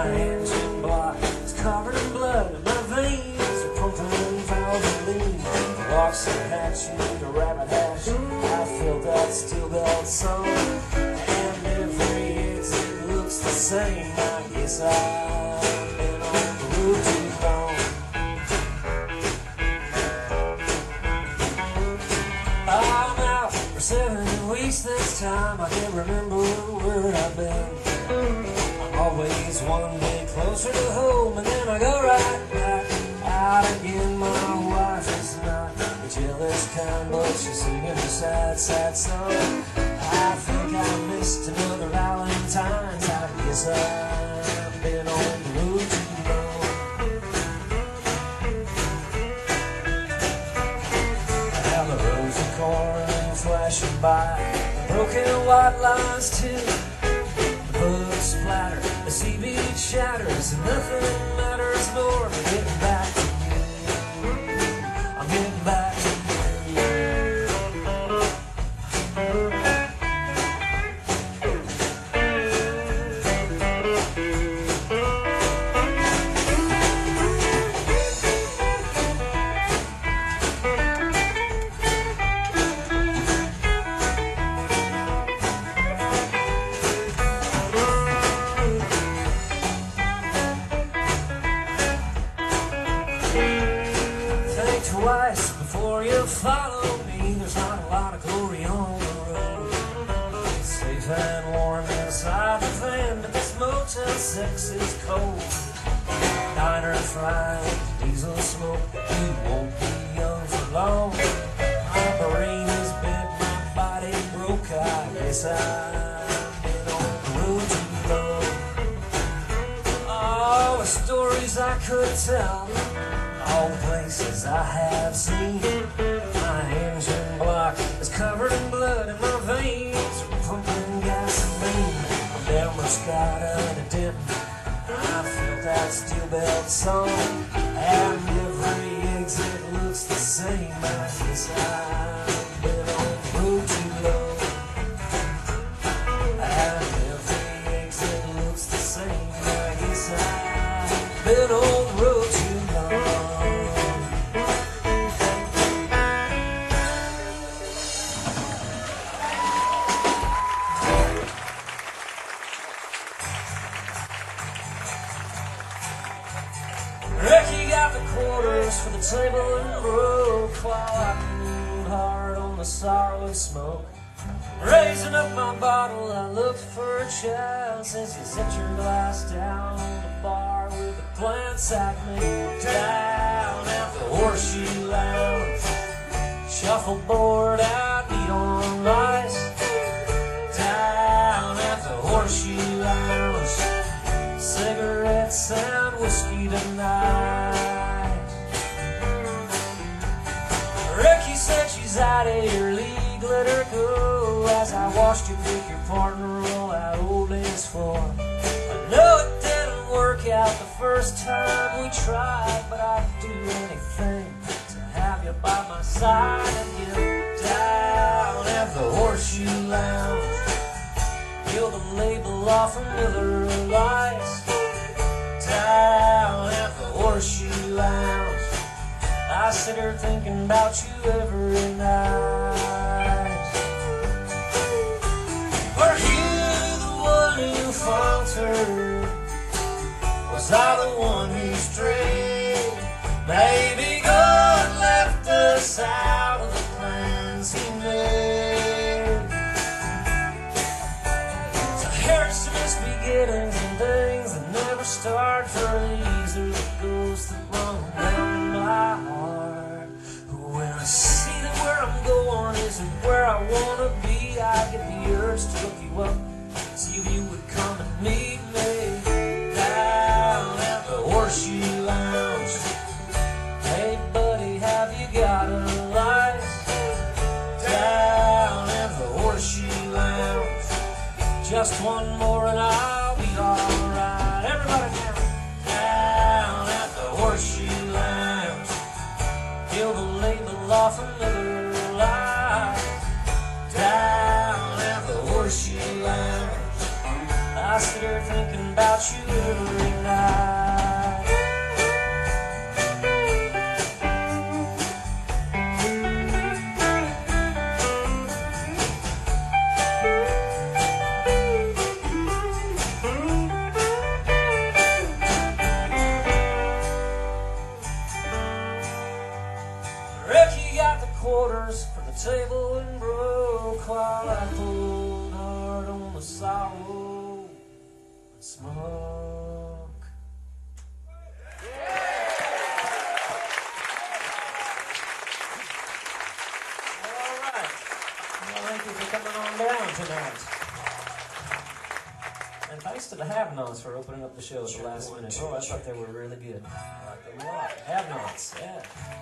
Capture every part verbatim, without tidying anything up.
My engine block is covered in blood, and my veins are pumping Valvoline. The locks are hatching to rabbit hash. I feel that steel belt song, and every exit looks the same. I guess I've been on the road too long. I'm out for seven weeks this time. I can't remember where I've been. I'm always one day closer to home, and then I go right back out again. My wife is not the jealous kind, but she's singing a sad, sad song. I think I missed another Valentine's. I guess I've been on the road too long. Now the rows of corn flashing by, broken white lines too. The bugs splatter, the seaweed shatters, and nothing matters more than getting back to you. I'm getting back to you. Twice before you follow me. There's not a lot of glory on the road. It's safe and warm inside the van, but this Motel six is cold. Diner frying, diesel smoke. You won't be young for long. My brain is bent, my body broke. I guess I've been on the road too long. Oh, the stories I could tell, all the places I have seen. My engine block is covered in blood, and my veins are pumping gasoline. I'm almost got a dent. I feel that steel belt song, and every exit looks the same. I guess I've been on the road too long, and every exit looks the same. I guess I've been on the road too long. Ricky got the quarters for the table and broke, while I pulled hard on the sorrow and smoke. Raising up my bottle, I looked for a child. Says you set your glass down on the bar with a glance at me. Down at the Horseshoe Lounge, shuffleboard out, neon lights. Down at the Horseshoe Lounge, cigarettes and whiskey tonight. Ricky said she's out of your league, let her go. As I watched you pick your partner, roll out old days for. I know it didn't work out the first time we tried, but I'd do anything to have you by my side again. Down at the Horseshoe Lounge, peel the label off of Miller Lights. Down at the Horseshoe Lounge, I sit here thinking about you every night. Were you the one who faltered? Was I the one who strayed? Maybe God left us out of the plans He made. So here's to this beginnings and things that never start for these. There's a ghost that runs around my heart. When I see that where I'm going isn't where I wanna be, I get the urge to look you up, see if you would come and meet me. Down at the Horseshoe Lounge, hey buddy, have you got a light? Down at the Horseshoe Lounge, just one more and I'll be alright. Everybody now. Down at the Horseshoe Lounge, peel the label off another lie. Down at the Horseshoe Lounge, I sit here thinking about you every night. night. Ricky got the quarters for the table and broke while I pulled hard on the sorrow and smoke. All right. Well, thank you for coming on down tonight. And thanks to the Have-Nots for opening up the show at the last minute. Oh, I thought they were really good. I like them a lot. Have-Nots, yeah.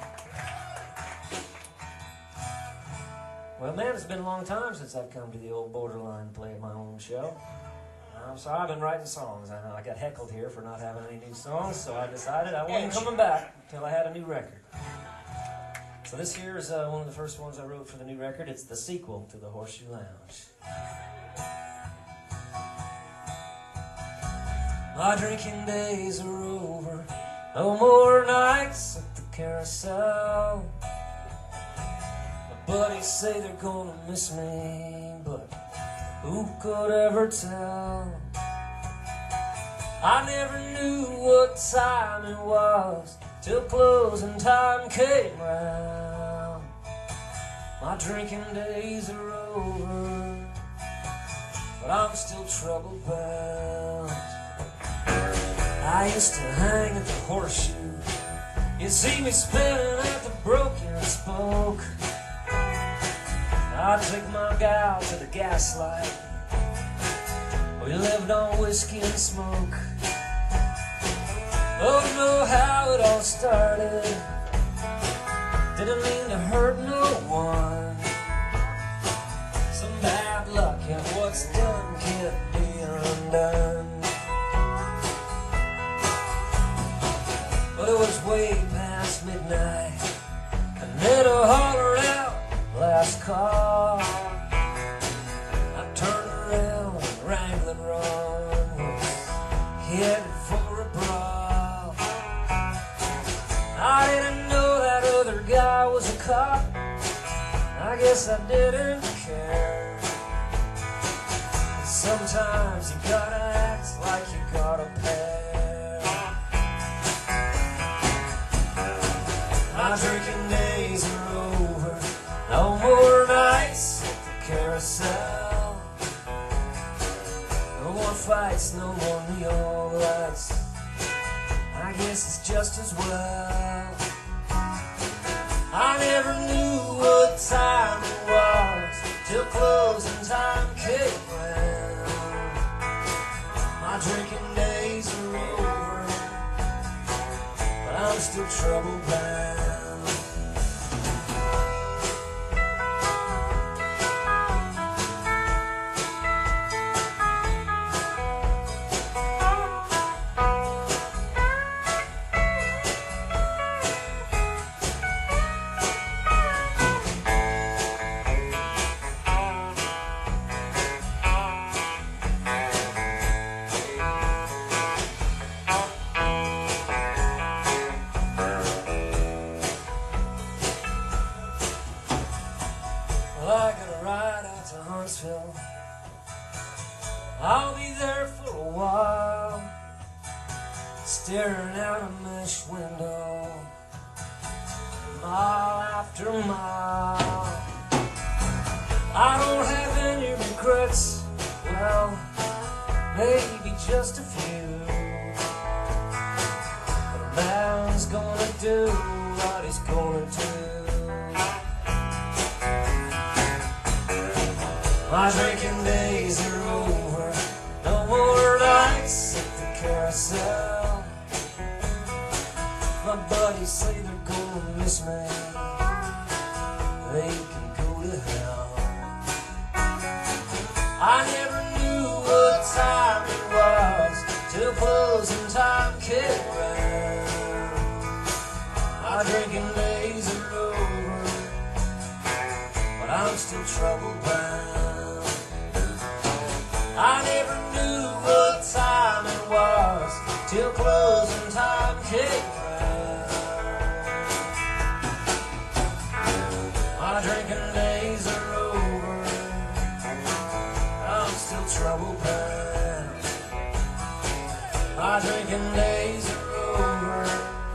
Well, man, it's been a long time since I've come to the old Borderline to play my own show. Um, so I've been writing songs. I, I got heckled here for not having any new songs, so I decided I wasn't coming back until I had a new record. So this here is uh, one of the first ones I wrote for the new record. It's the sequel to the Horseshoe Lounge. My drinking days are over. No more nights at the carousel. Buddies say they're gonna miss me, but who could ever tell? I never knew what time it was till closing time came round. My drinking days are over, but I'm still trouble bound. I used to hang at the Horseshoe. You'd see me spinning at the Broken Spoke. I'd take my gal to the Gaslight. We lived on whiskey and smoke. Don't know how it all started. Didn't mean to hurt no one. Some bad luck, and what's done can't be undone. But it was way past midnight, and then I hollered out, last call. I turned around and Wrangling Ron was headed for a brawl. I didn't know that other guy was a cop. I guess I didn't care. But sometimes you gotta act like you got a pair. My drinking days are over. No more nights at the carousel. No more fights, no more neon lights. I guess it's just as well. I never knew what time it was till closing time came round. My drinking days are over, but I'm still trouble bound. I gotta ride out to Huntsville. I'll be there for a while, staring out a mesh window, mile after mile. I don't have any regrets, well, maybe just a few. But a man's gonna do what he's gonna do. My drinking days are over. No more nights at the carousel. My buddies say they're gonna miss me. They can go to hell. I never knew what time it was till closing time came round. My drinking days are over, but I'm still trouble bound. I never knew what time it was till closing time came round. My drinking days are over, I'm still trouble bound. My drinking days are over.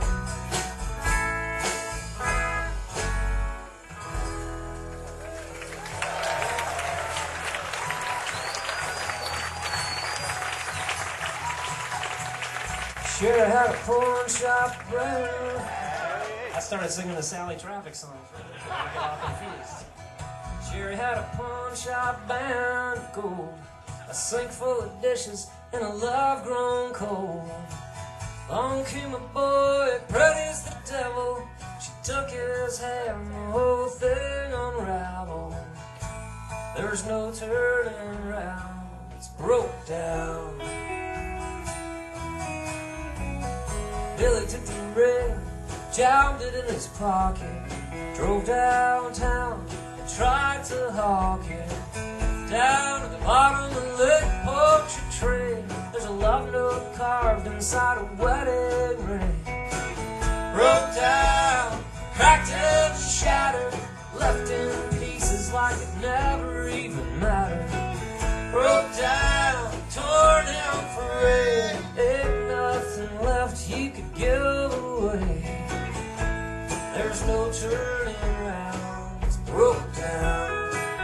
Sure had a pawn shop round. I started singing the Sally Traffic song for I got all confused. Sure had a pawn shop bound of gold, a sink full of dishes, and a love grown cold. Long came a boy, pretty as the devil. She took his hand, the whole thing unraveled. There's no turning around, it's broke down. Billy took the ring, jammed it in his pocket, drove downtown and tried to hawk it. Down at the bottom of the Lake Poetry Tree, there's a love note carved inside a wedding ring. Broke down, cracked and shattered, left in pieces like it never even mattered. Broke down, torn down for red, ain't nothing left you could give away. There's no turning around, it's broke down.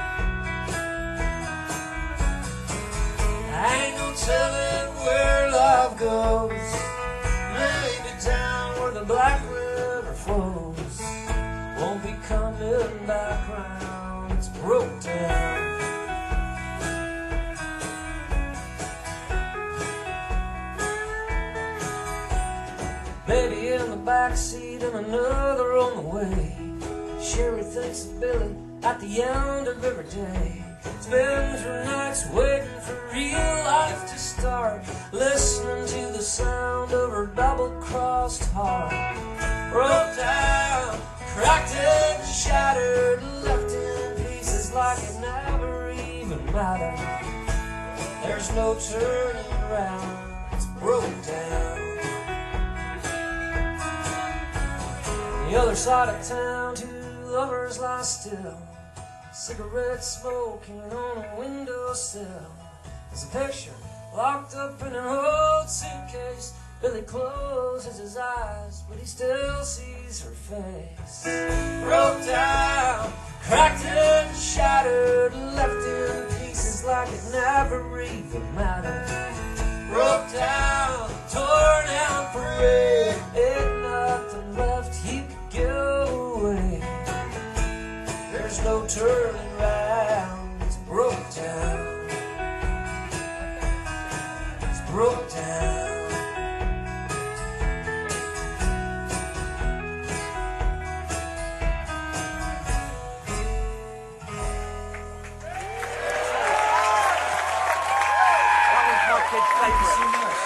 Ain't no telling where love goes, maybe down where the Black River flows. Won't be coming back round, it's broke down. Baby in the backseat and another on the way. Sherry thinks of Billy at the end of every day. Spends her nights waiting for real life to start, listening to the sound of her double-crossed heart. Broke down, cracked and shattered, left in pieces like it never even mattered. There's no turning around, it's broke down. The other side of town, two lovers lie still, cigarette smoking on a windowsill. There's a picture locked up in an old suitcase. Billy closes his eyes, but he still sees her face. Broke down, cracked and shattered, left in pieces like it never even mattered. Broke down, torn out for red, ain't nothing left you could give away. There's no turning round, it's broke down. It's broke down. Thank you so much.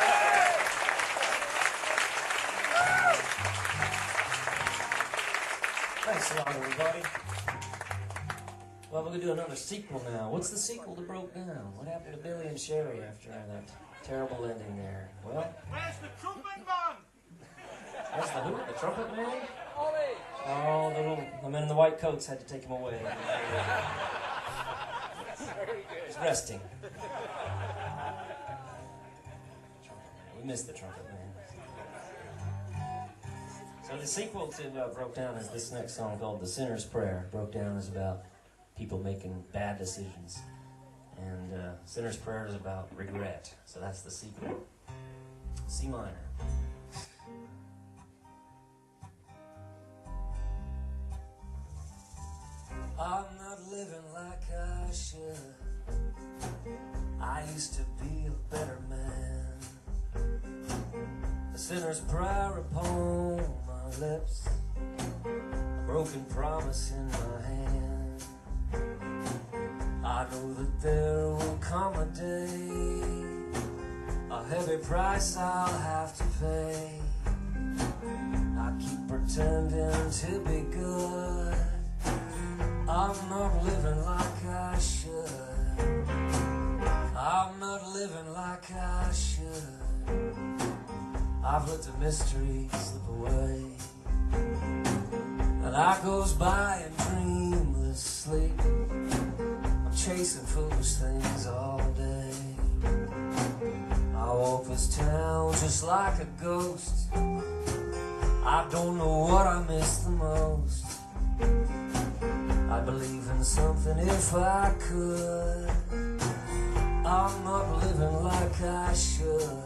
Thanks a lot, everybody. Well, we're going to do another sequel now. What's the sequel to Broke Down? What happened to Billy and Sherry after that terrible ending there? Well, where's the trumpet man? Where's the who? The trumpet man? Oh, the, little, the men in the white coats had to take him away. He's resting. We missed the trumpet man. So the sequel to uh, Broke Down is this next song called The Sinner's Prayer. Broke Down is about people making bad decisions. And uh, Sinner's Prayer is about regret. So that's the sequel. C minor. I'm not living like I should. I used to be a better man. A sinner's prayer upon my lips, a broken promise in my hand. I know that there will come a day, a heavy price I'll have to pay. I keep pretending to be good, I'm not living like I should. I'm not living like I should. I've let the mystery slip away, and I goes by in dreamless sleep. I'm chasing foolish things all day. I walk this town just like a ghost. I don't know what I miss the most. I'd believe in something if I could. I'm not living like I should.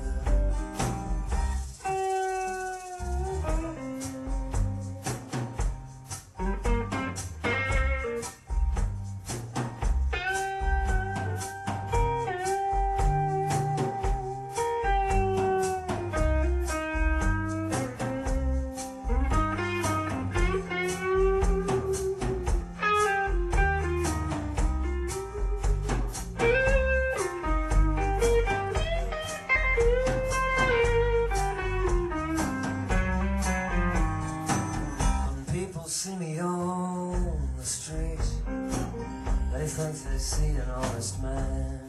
See me on the street, they think they see an honest man.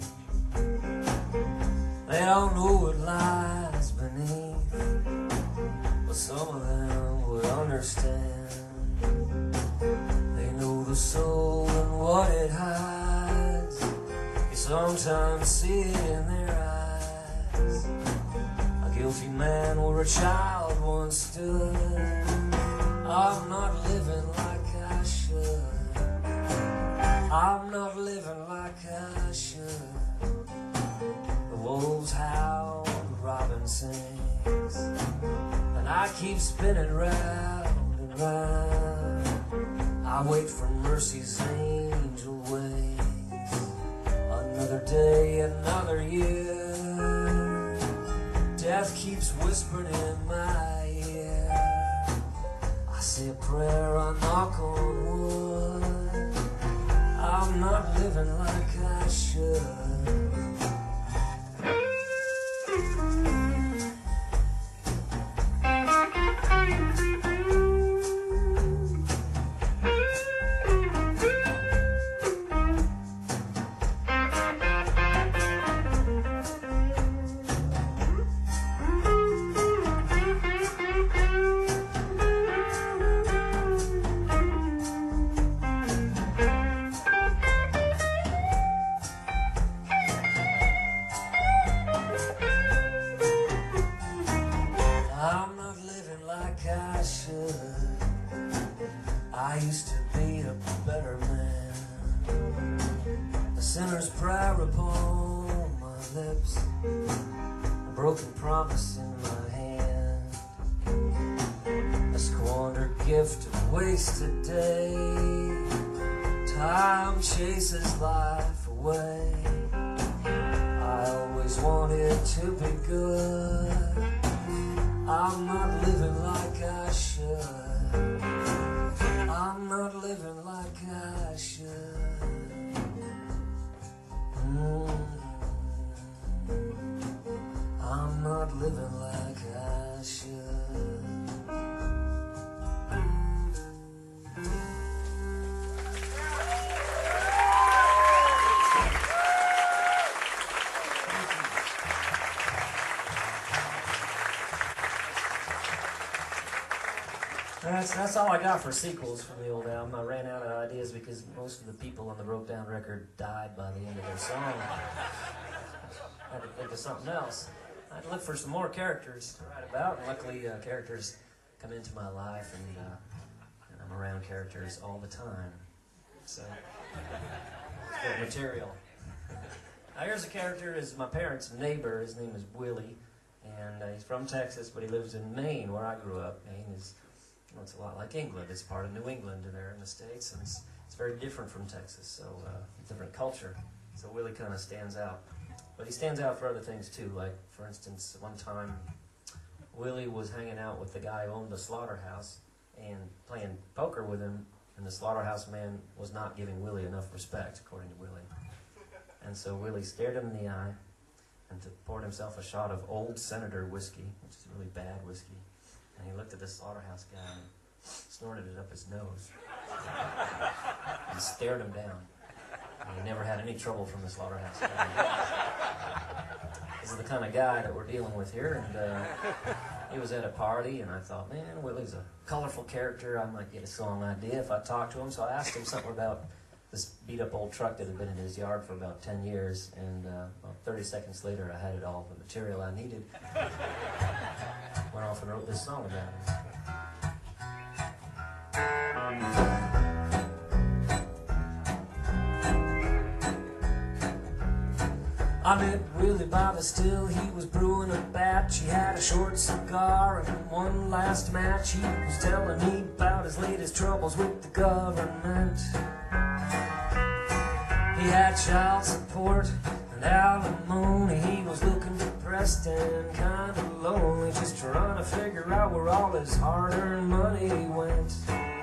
They don't know what lies beneath, but some of them would understand. They know the soul and what it hides. You sometimes see it in their eyes. A guilty man where a child once stood. I'm not living like I should. I'm not living like I should. The wolves howl, the robin sings, and I keep spinning round and round. I wait for mercy's angel wings. Another day, another year. Death keeps whispering in my ear. I say a prayer, I knock on wood. I'm not living like I should. I should. I used to be a better man. A sinner's prayer upon my lips, a broken promise in my hand, a squandered gift, a wasted day. Time chases life away. I always wanted to be good. I'm not living like I should. I'm not living like I should. Mm. I'm not living like I should. That's, that's all I got for sequels from the old album. I ran out of ideas because most of the people on the Broke Down record died by the end of their song. I had to think of something else. I had to look for some more characters to write about, and luckily uh, characters come into my life, and, uh, and I'm around characters all the time. So, it's good material. Now here's a character, is my parents' neighbor. His name is Willie, and uh, he's from Texas, but he lives in Maine, where I grew up. Maine is... Well, it's a lot like England. It's part of New England there in the States, and it's, it's very different from Texas, so uh, different culture. So Willie kind of stands out. But he stands out for other things too, like, for instance, one time Willie was hanging out with the guy who owned the slaughterhouse and playing poker with him, and the slaughterhouse man was not giving Willie enough respect, according to Willie. And so Willie stared him in the eye and poured himself a shot of Old Senator whiskey, which is really bad whiskey. And he looked at the slaughterhouse guy and snorted it up his nose. And stared him down. And he never had any trouble from the slaughterhouse guy. His is the kind of guy that we're dealing with here, and uh, he was at a party, and I thought, man, Willie's a colorful character. I might get a song idea if I talk to him. So I asked him something about this beat-up old truck that had been in his yard for about ten years, and uh, about thirty seconds later, I had it all, the material I needed. Went off and wrote this song about it. I met Willie by the still, he was brewing a batch. He had a short cigar and one last match. He was telling me about his latest troubles with the government. He had child support and alimony. He was looking depressed and kind of lonely, just trying to figure out where all his hard-earned money went.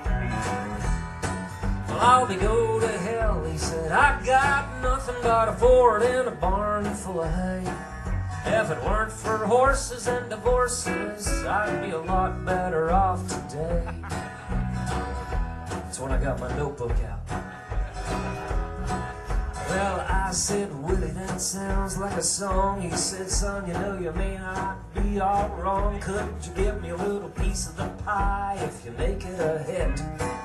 Well, I'll be go to hell, he said. I got nothing but a Ford and a barn full of hay. If it weren't for horses and divorces, I'd be a lot better off today. That's when I got my notebook out. Well, I said, Willie, that sounds like a song. He said, son, you know you may not be all wrong. Could you give me a little piece of the pie if you make it a hit?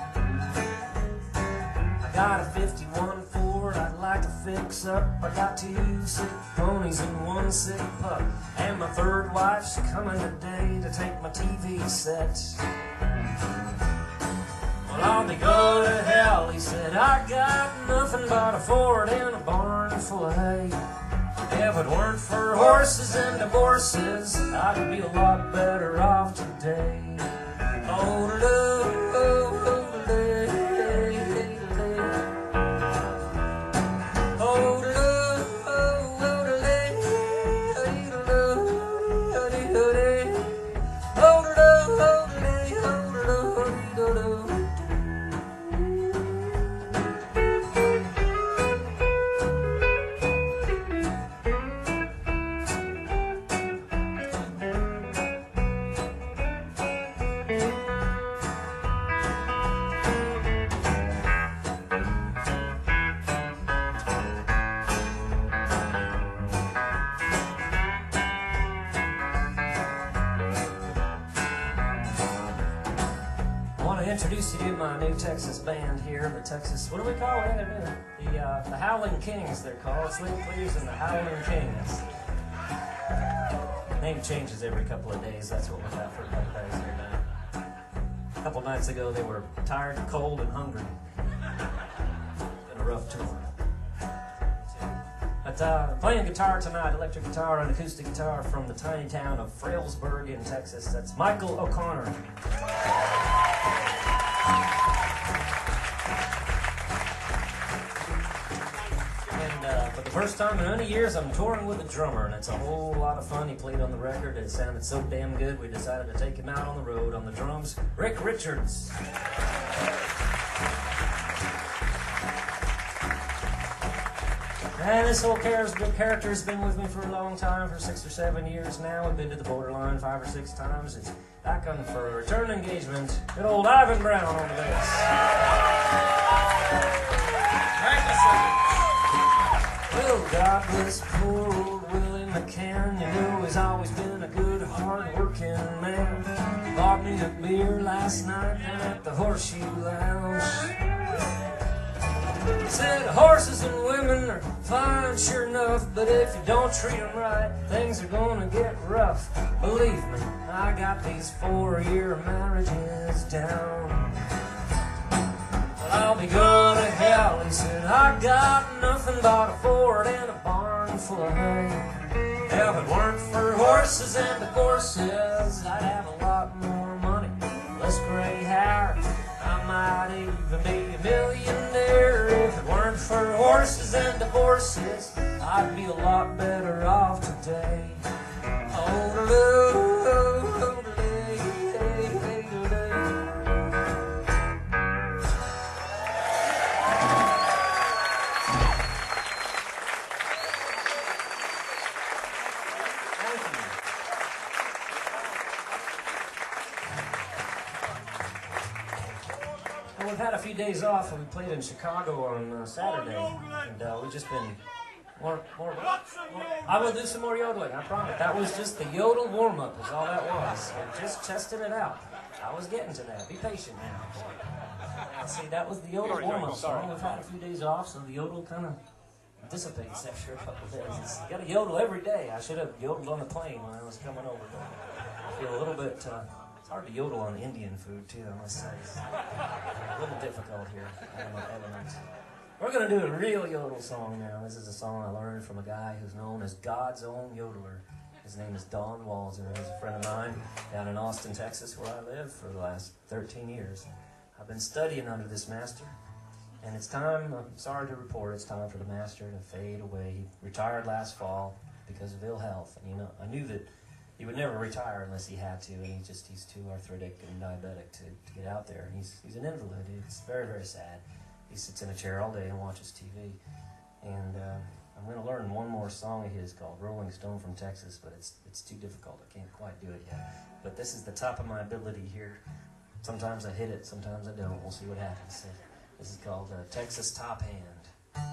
Got a fifty-one Ford I'd like to fix up. I got two sick ponies and one sick pup. And my third wife's coming today to take my T V set. Well, I'll be going to hell, he said. I got nothing but a Ford and a barn full of hay. If it weren't for horses and divorces, I'd be a lot better off today. Oh, oh, oh, oh. Introduce you to my new Texas band here, the Texas, what do we call it? The, uh, the Howling Kings, they're called. Slim Cleaves and the Howling Kings. The name changes every couple of days. That's what we've got for a couple days here now. A couple nights ago, they were tired, cold, and hungry. Been a rough tour. But uh, playing guitar tonight, electric guitar and acoustic guitar from the tiny town of Frailsburg in Texas. That's Michael O'Connor. And uh, for the first time in many years, I'm touring with a drummer, and it's a whole lot of fun. He played on the record, and it sounded so damn good, we decided to take him out on the road. On the drums, Rick Richards. And this whole character has been with me for a long time, for six or seven years now. We've been to the borderline five or six times. It's back on for a return engagement. Good old Ivan Brown on the bass. Well, God bless poor old Willie McCann. You know he's always been a good, hard-working man. Bought me a beer last night down at the Horseshoe Lounge. He said horses and women are fine, sure enough, but if you don't treat them right, things are gonna get rough. Believe me, I got these four-year marriages down. Well, I'll be going to hell, he said. I got nothing but a Ford and a barn full of hay. If it weren't for horses and divorces, I'd have a lot more money, less gray hair. I might even be a millionaire. If it weren't for horses and divorces, I'd be a lot better off today. Oh, oh, oh, We've had a few days off, and we played in Chicago on uh, Saturday, and uh, we've just been More, more, Lots of more. yodeling. I will do some more yodeling, I promise. That was just the yodel warm-up is all that was. And just testing it out. I was getting to that. Be patient now. Now, see, that was the yodel warm-up song. We've had a few days off, so the yodel kind of dissipates after a couple of days. It's, you got to yodel every day. I should have yodeled on the plane when I was coming over. But I feel a little bit... Uh, it's hard to yodel on Indian food, too, I must say. It's a little difficult here. I don't know elements. We're going to do a real yodel song now. This is a song I learned from a guy who's known as God's own yodeler. His name is Don Walzer. He's a friend of mine down in Austin, Texas, where I live for the last thirteen years. I've been studying under this master, and it's time, I'm sorry to report, it's time for the master to fade away. He retired last fall because of ill health, and you know, I knew that he would never retire unless he had to, and he just, he's too arthritic and diabetic to, to get out there. He's, he's an invalid. It's very, very sad. He sits in a chair all day and watches T V. And uh, I'm going to learn one more song of his called Rolling Stone from Texas, but it's it's too difficult. I can't quite do it yet. But this is the top of my ability here. Sometimes I hit it, sometimes I don't. We'll see what happens. So this is called uh, Texas Top Hand.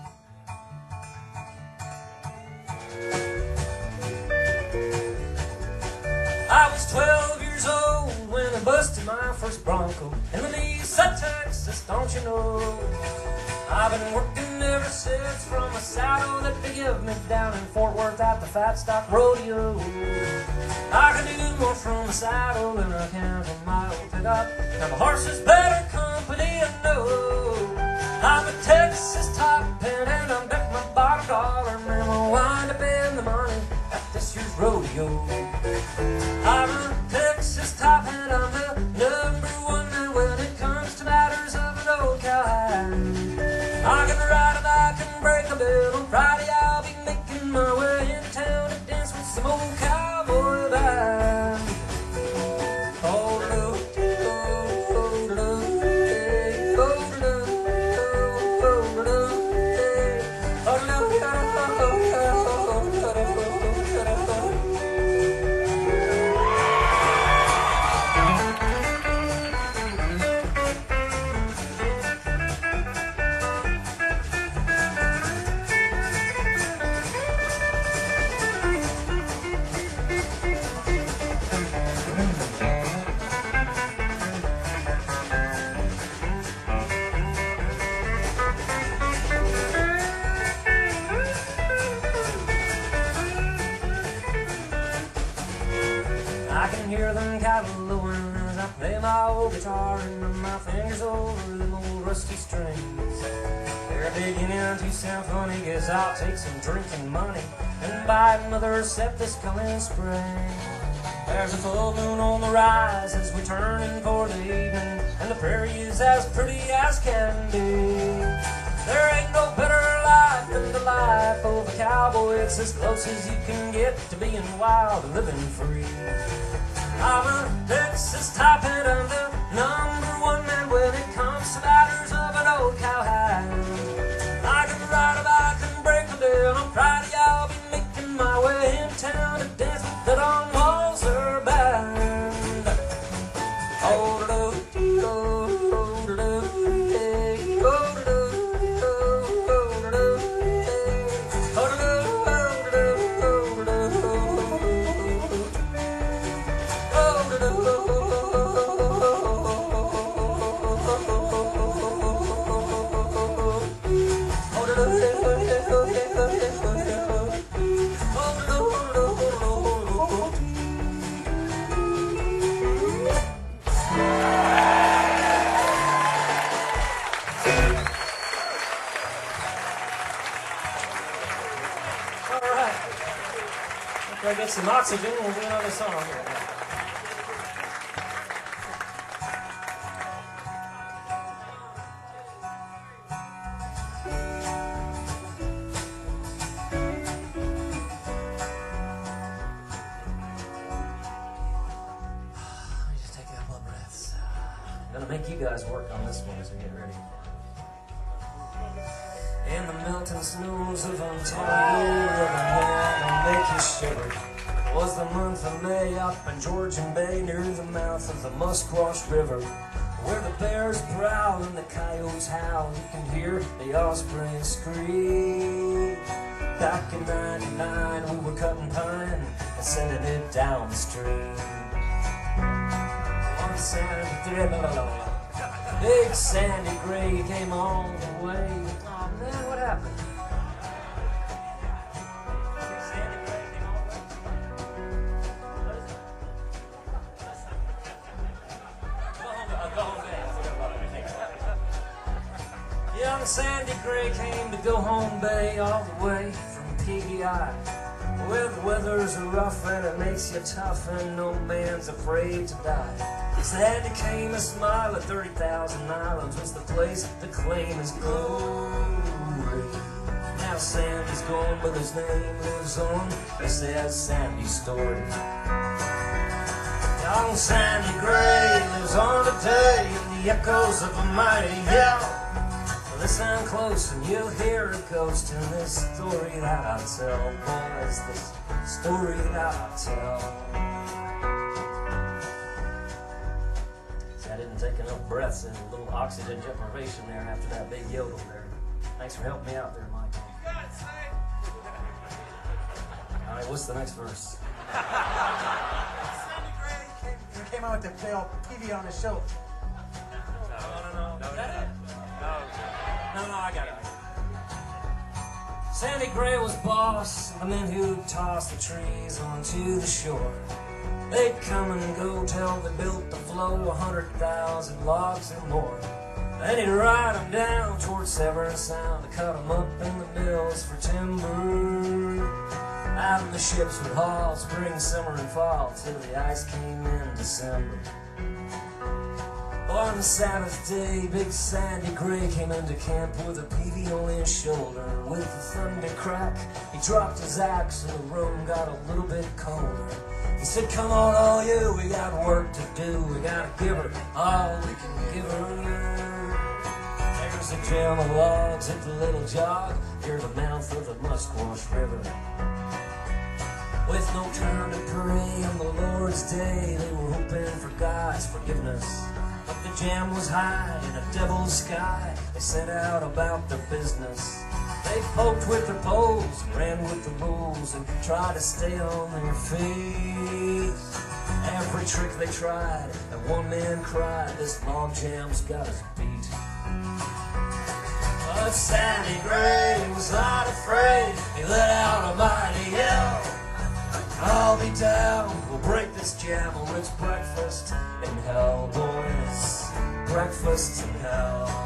I was twelve years old when I busted my first Bronco in Louisa, Texas, don't you know? I've been working ever since from a saddle that they give me down in Fort Worth at the Fat Stock Rodeo. I can do more from a saddle than I can from my old pickup. Now my horse is better company, I know. I'm a Texas top hand and I'm decked my bottom dollar, and I'll wind up in the money at this year's rodeo. I'm a Texas top hand, I'm the number one man when it comes to matters of an old cowhide. I can ride a bike and break a bill. On Friday I'll be making my way in town to dance with some old cowboy band. Oh, do, oh, do, hey, oh, do, oh, do, hey, oh, do, oh, do, I can hear them cattling as I play my old guitar and run my fingers over them old rusty strings. They're beginning to sound funny, guess I'll take some drinking money and buy another set this coming spring. There's a full moon on the rise as we turn in for the evening, and the prairie is as pretty as can be. There ain't no better life than the life of a cowboy. It's as close as you can get to being wild and living free. I'm a Texas top and I'm the number one man when it comes to matters of an old cowhide. I can ride a bike and break a bill. On Friday I'll be making my way in town to dance with the Don Walzer band. Oh, do, do, oh, do, do, hey, oh, do, do, oh, do, do, hey, oh, do, do, oh, do, do, oh, do, do. I get some oxygen, we'll do another song here. Let me just take a couple of breaths. I'm gonna make you guys work on this one, so get ready. In the melting snows of Ontario, will make you shiver. Was the month of May up in Georgian Bay near the mouth of the Musquash River, where the bears prowl and the coyotes howl. You can hear the ospreys scream. Back in ninety-nine we were cutting pine and sending it down the stream. On Sandy, Big Sandy Gray came all the way. Oh man, what happened? Young Sandy Gray came to Go Home Bay all the way from P E I. Where the weather's rough and it makes you tough and no man's afraid to die. Sandy came a smile at thirty thousand Islands was the place to claim his glory. Now Sandy's gone but his name lives on. This is Sandy's story. Young Sandy Gray lives on today in the echoes of a mighty yell. Listen close and you'll hear a ghost in this story that I tell, boys, this story that I tell. See, I didn't take enough breaths and a little oxygen deprivation there after that big yodel there. Thanks for helping me out there, Mike. All right, what's the next verse? Sandy Gray came, came out to play all P V on his show. No, no, no. no, no. No, no, I got it. Sandy Gray was boss of the men who tossed the trees onto the shore. They'd come and go till they built the flow, a hundred thousand logs or more. Then he'd ride them down towards Severn Sound to cut them up in the mills for timber. Out in the ships would haul spring, summer, and fall till the ice came in December. On the Sabbath day, Big Sandy Gray came into camp with a P V on his shoulder. With the thunder crack, he dropped his axe and the room got a little bit colder. He said, come on all you, we got work to do. We gotta give her all we can give her. There's a jam of logs at the little jog near the mouth of the Musquash River. With no time to pray on the Lord's day, they were hoping for God's forgiveness. But the jam was high in a devil's sky. They set out about their business. They poked with their poles, ran with the rules, and tried to stay on their feet. Every trick they tried, and one man cried, this log jam's got us beat. But Sandy Gray was not afraid. He let out a mighty yell. I'll be down, we'll break this jam, or it's breakfast in hell, boys. Breakfast in hell.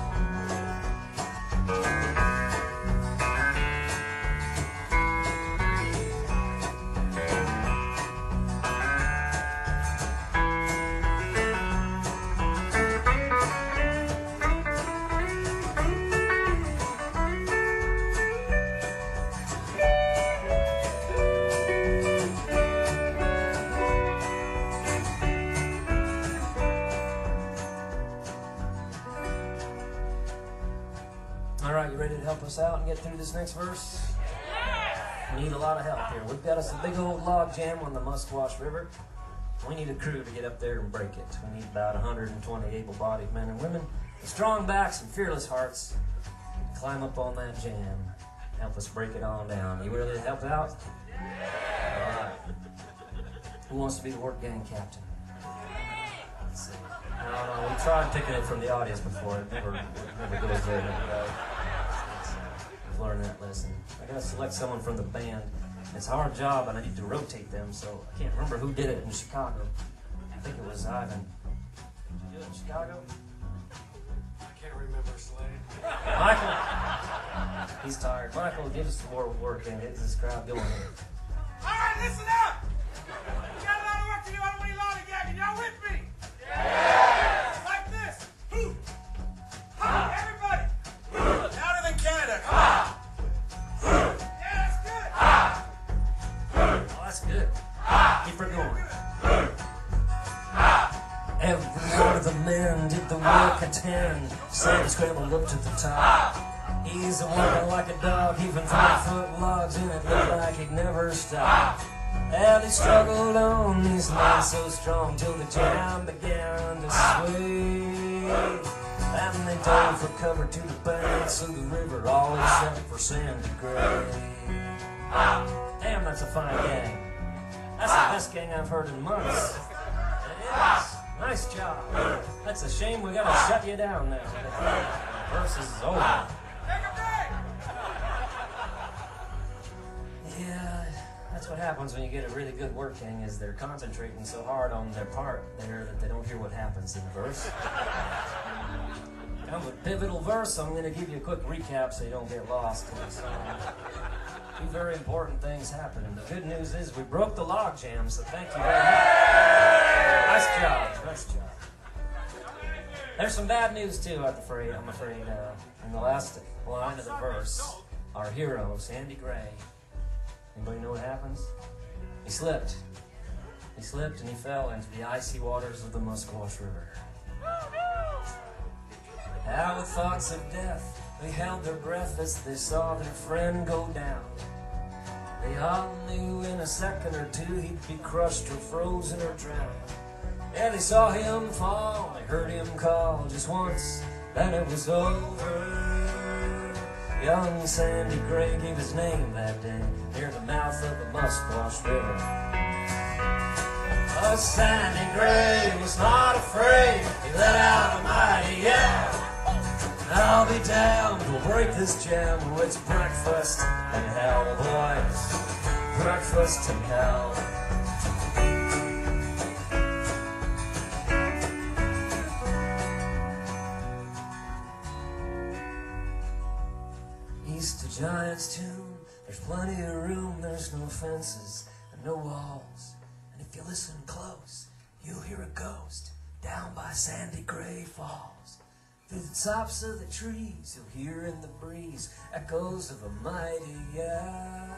You ready to help us out and get through this next verse? We need a lot of help here. We've got us a big old log jam on the Musquash River. We need a crew to get up there and break it. We need about one hundred twenty able-bodied men and women with strong backs and fearless hearts to climb up on that jam. Help us break it on down. You ready to help out? All right. Who wants to be the work gang captain? Let's see. No, no, we tried picking it from the audience before. It never, it never goes very well. Learn that lesson. I gotta select someone from the band. It's a hard job and I need to rotate them, so I can't remember who did it in Chicago. I think it was Ivan. Did you do it in Chicago? I can't remember, Slade. Michael! He's tired. Michael, give us some more work and get this crowd going here. Alright, listen up! We got a lot of work to do on Winnie Lollygag, and y'all with me? Yeah! Like this. Hoo! Ha! Everybody! Louder than Canada. Come on! Yeah, that's good. Oh, that's good. Keep her going. Every one of the men did the work at ten. Sandy scrambled up to the top. He's a working like a dog, heaving five-foot logs, and it looked like he'd never stop. And he struggled on, these men so strong, till the jam began to sway. And they dove for cover to the banks of the river, all except for Sandy Gray. Damn, that's a fine gang. That's the best gang I've heard in months. It is. Nice job. That's a shame we gotta shut you down now. The verse is over. Take a break! Yeah, that's what happens when you get a really good work gang, is they're concentrating so hard on their part there that they don't hear what happens in the verse. Now with pivotal verse, I'm going to give you a quick recap so you don't get lost in the song. Two very important things happened. And the good news is we broke the log jam, so thank you very much. Nice job, nice job. There's some bad news too, I'm afraid. I'm afraid. Uh, in the last line of the verse, our hero, Sandy Gray. Anybody know what happens? He slipped. He slipped and he fell into the icy waters of the Musquash River. Now with thoughts of death, they held their breath as they saw their friend go down. They all knew in a second or two he'd be crushed or frozen or drowned. Yeah, they saw him fall, they heard him call just once, then it was over. Young Sandy Gray gave his name that day near the mouth of the Musquash River. But Sandy Gray was not afraid. He let out a mighty yell. I'll be damned, we'll break this jam. Oh, it's breakfast in hell, boys. Breakfast in hell. East of Giant's Tomb, there's plenty of room. There's no fences and no walls. And if you listen close, you'll hear a ghost down by Sandy Gray Falls. Through the tops of the trees, you'll hear in the breeze echoes of a mighty yell.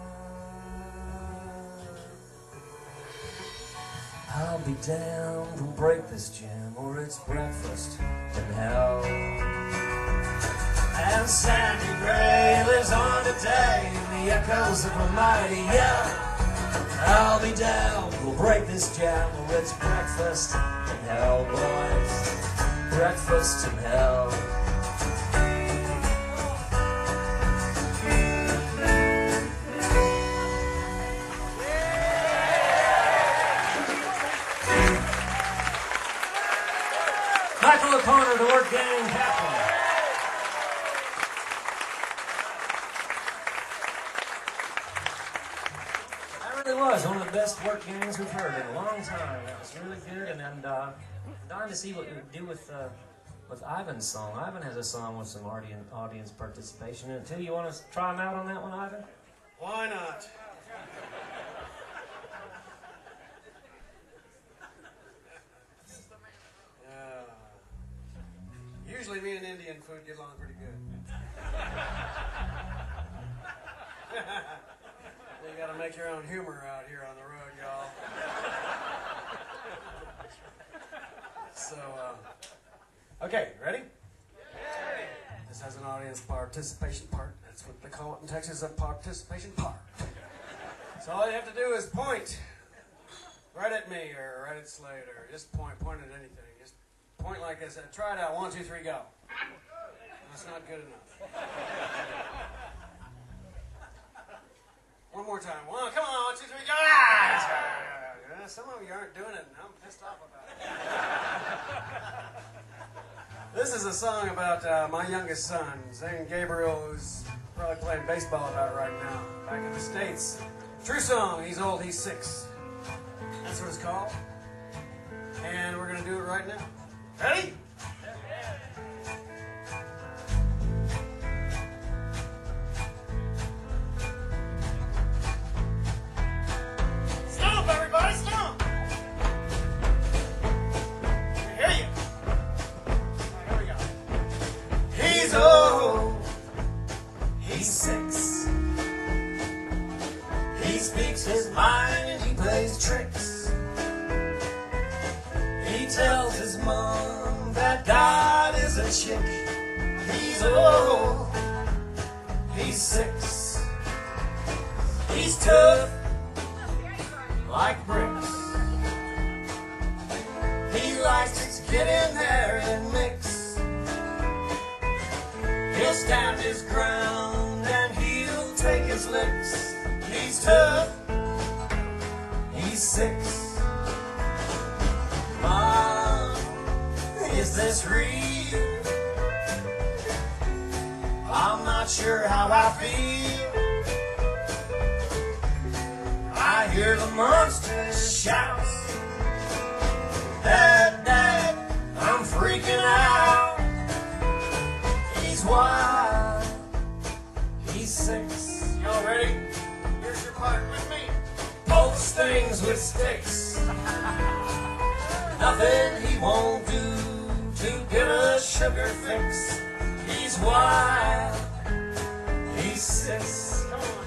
I'll be damned, we'll break this jam, or it's breakfast in hell. And Sandy Gray lives on today in the echoes of a mighty yell. I'll be damned, we'll break this jam, or it's breakfast in hell, boys. Breakfast in hell. Michael O'Connor, the work gang captain. That really was one of the best work gangs we've heard in a long time. That was really good, and, and uh, dying to see what you would do with uh, with Ivan's song. Ivan has a song with some audience, audience participation in it too. You want to try him out on that one, Ivan? Why not? Uh, usually me and Indian food get along pretty good. You gotta make your own humor out here on the road, y'all. So, uh, okay, ready? This has an audience participation part. That's what they call it in Texas, a participation part. So all you have to do is point. Right at me, or right at Slade, or just point, point at anything. Just point like this. Try it out. One, two, three, go. That's not good enough. One more time. One, come on, one, two, three, go. Ah! Some of you aren't doing it, and I'm pissed off about it. This is a song about uh, my youngest son, Zane Gabriel, who's probably playing baseball about it right now, back in the States. True song. He's old, he's six. That's what it's called. And we're going to do it right now. Ready? Stomp, everybody, stomp! I hear you. All right, here we go. He's old. He's six. He speaks his mind and he plays tricks. He tells his mom that God is a chick. He's old. He's six. He's tough like bricks. He likes to get in there and mix. He'll stand his ground and he'll take his licks. tough, he's six. Mom, is this real? I'm not sure how I feel. I hear the monsters shout, Dad, Dad, I'm freaking out. He's wild, he's six. Y'all ready? Here's your part with me. Pokes things with sticks. Nothing he won't do to get a sugar fix. He's wild, he's six. Come on.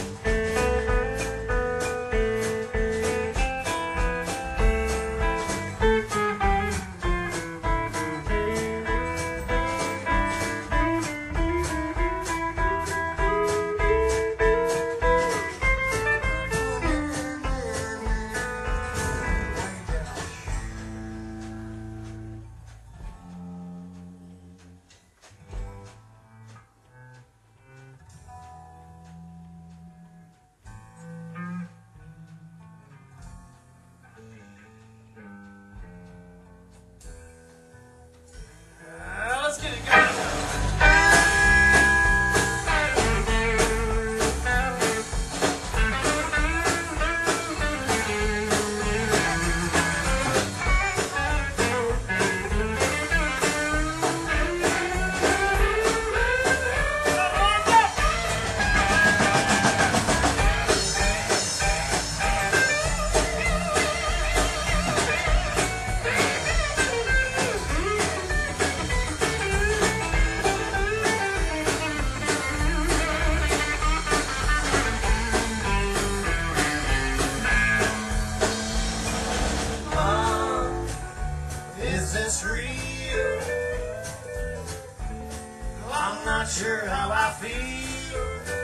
Sure how I feel.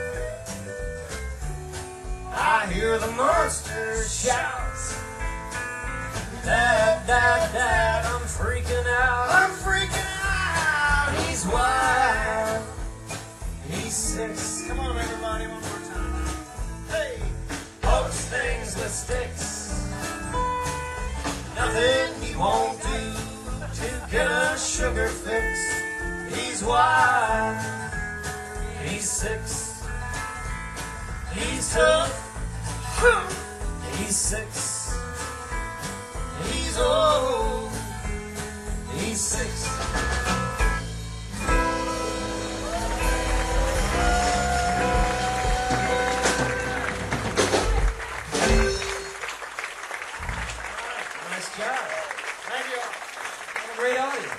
I hear the monster shouts, Dad, Dad, Dad, I'm freaking out. I'm freaking out. He's wild, he's six. Come on, everybody, one more time. Hey, pokes things with sticks. Nothing he won't do to get a sugar fix. He's wild, he's six. He's tough, he's six. He's old, he's six. Nice job. Thank you. What a great audience.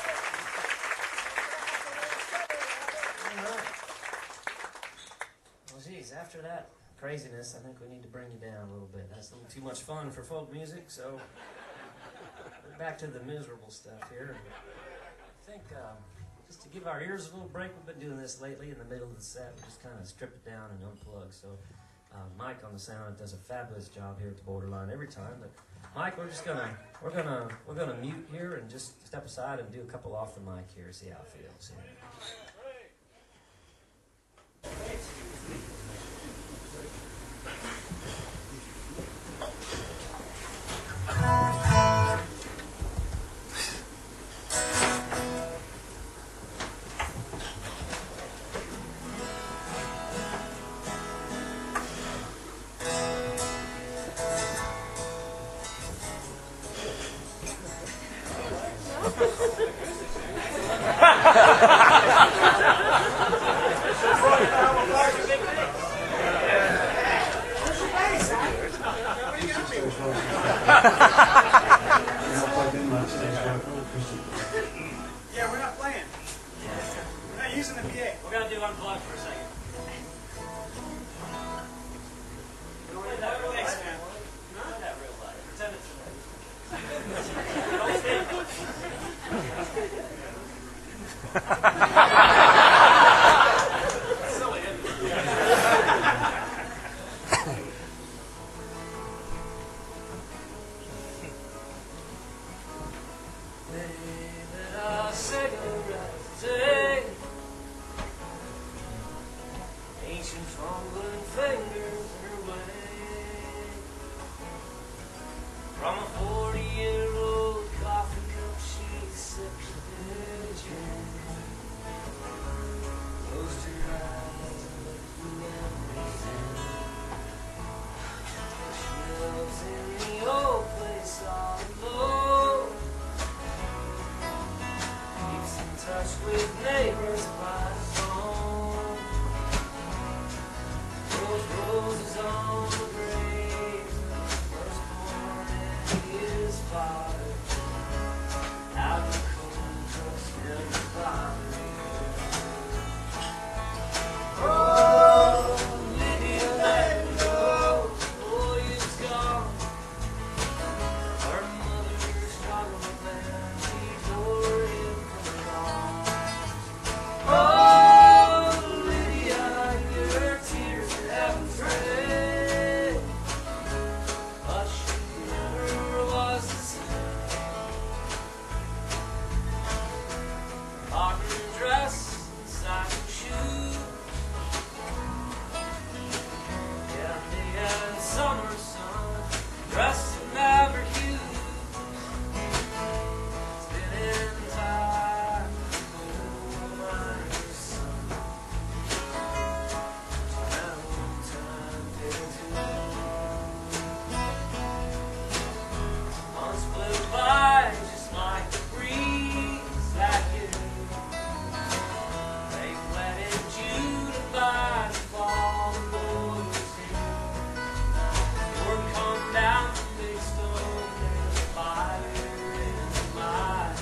After that craziness, I think we need to bring you down a little bit. That's a little too much fun for folk music, so we're back to the miserable stuff here. I think um, just to give our ears a little break, we've been doing this lately in the middle of the set. We just kind of strip it down and unplug. So uh, Mike on the sound does a fabulous job here at the Borderline every time. But Mike, we're just gonna we're gonna we're gonna mute here and just step aside and do a couple off the mic here, see how it feels. Yeah. Yeah, we're not playing. We're not using the P A. We're going to do unplugged for a second. Thanks, man. Not that real light. Pretend it's silly, isn't it? Ancient fumbling fingers are slipped in June. Closed your eyes and let the memories in. She lives in the old place all alone. Keeps in touch with neighbors by the phone. Those roses on the grave, first born and his father. Out the cold, trust everybody. Oh, Lydia, let me go. Boy is gone. Her mother's struggling and she tore him from her arms. Oh, Lydia, your tears have frayed, but she never was the same. Cotton dress and satin shoes. Yeah, they had summer sun, dressed in amber hues. Spinning time, oh, miner's son. She had a long time tattoo. Months flew by just like the breeze that you. They planted June by the fall and boy was here. Word come down from Big Stone, there's a fire in the mine.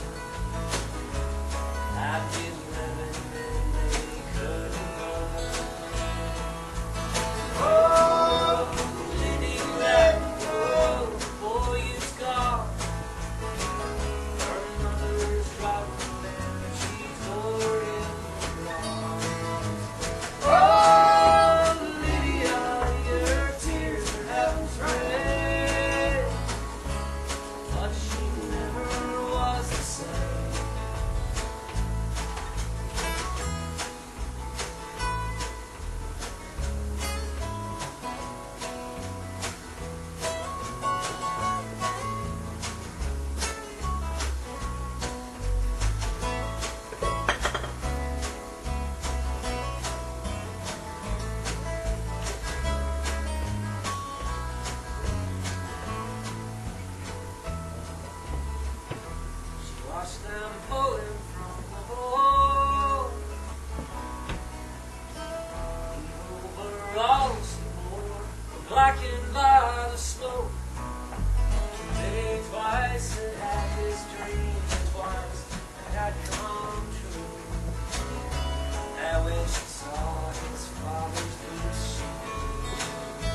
I've been living and they couldn't run. Oh, Liddy, let me go, the boy is gone. Her mother's driving and she tore him from her arms. Oh, Lydia, your tears are heaven's rain, but she never was the same. She watched them pulling from the hole. The overalls she wore were blackened by the smoke. They twice had had his dreams, and twice it had come true. And when she saw his father's boots, she knew.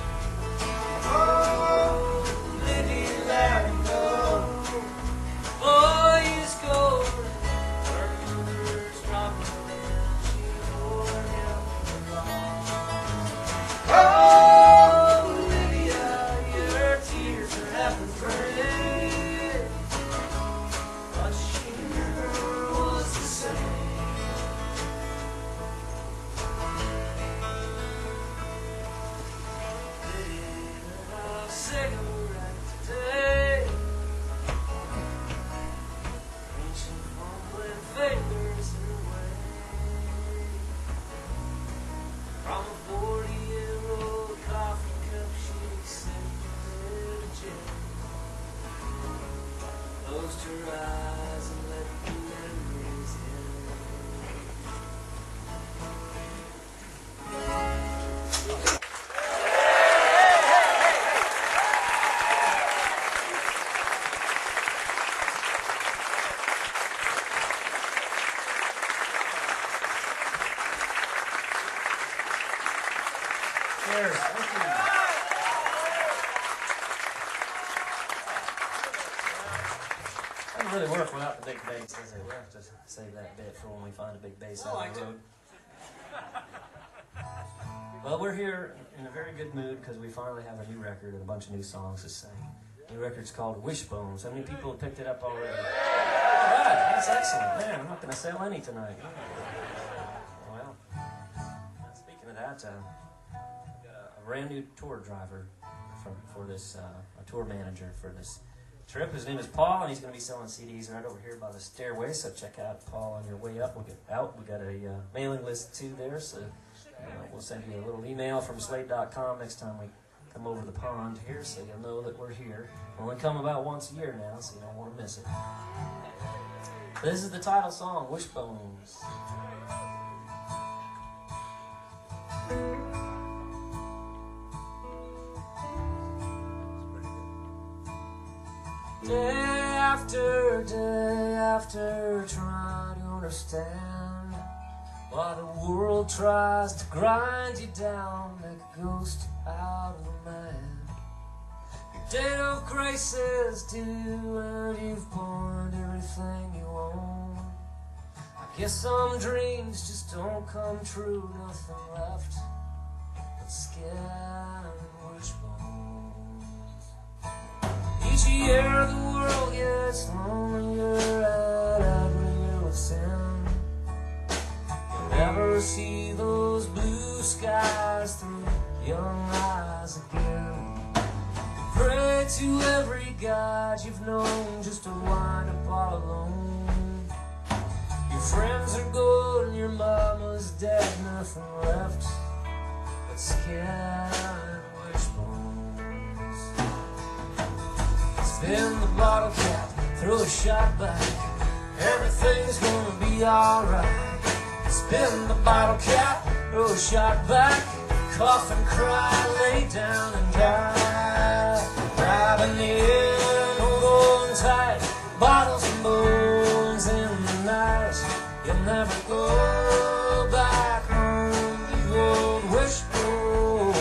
Oh, Liddy, let him go. Boy is gone. Her mother's dropped him and she tore him from her arms. Oh, Lydia, your tears are heaven's rain, but she never was the same. Lit a cigarette today. Ancient fumbling fingers in a way. From a forty-year-old coffee cup she sipped a gin. Closed her eyes and let the memories in. Cheers. Thank you. Doesn't really work without the big bass, does it? We'll have to save that bit for when we find a big bass out on the road. Well, we're here in a very good mood because we finally have a new record and a bunch of new songs to sing. The new record's called Wishbones. How many people have picked it up already? All right, that's excellent. Man, I'm not going to sell any tonight. Well, speaking of that, uh, I've got a, a brand new tour driver for, for this, uh, a tour manager for this trip. His name is Paul, and he's going to be selling C Ds right over here by the stairway. So check out Paul on your way up. We'll get out. We got a uh, mailing list too there, so uh, we'll send you a little email from Slate dot com next time we come over the pond here, so you'll know that we're here. We only come about once a year now, so you don't want to miss it. This is the title song, Wishbones. Day after day after trying to understand why the world tries to grind you down, make a ghost out of a man. Your day of grace is due and you've poured everything you own. I guess some dreams just don't come true, nothing left but skin and wishbones. Each year the world gets lonelier and uglier with sin. You'll never see those blue skies through young eyes again. You pray to every god you've known just to wind up all alone. Your friends are gone, your mama's dead, nothing left but skin and wishbones. Spin the bottle cap, throw a shot back, everything's gonna be alright. Spin the bottle cap, throw a shot back, cough and cry, lay down and die. Driving in, hold on tight, bottles and bones in the night. You'll never go back home, you old wishbone.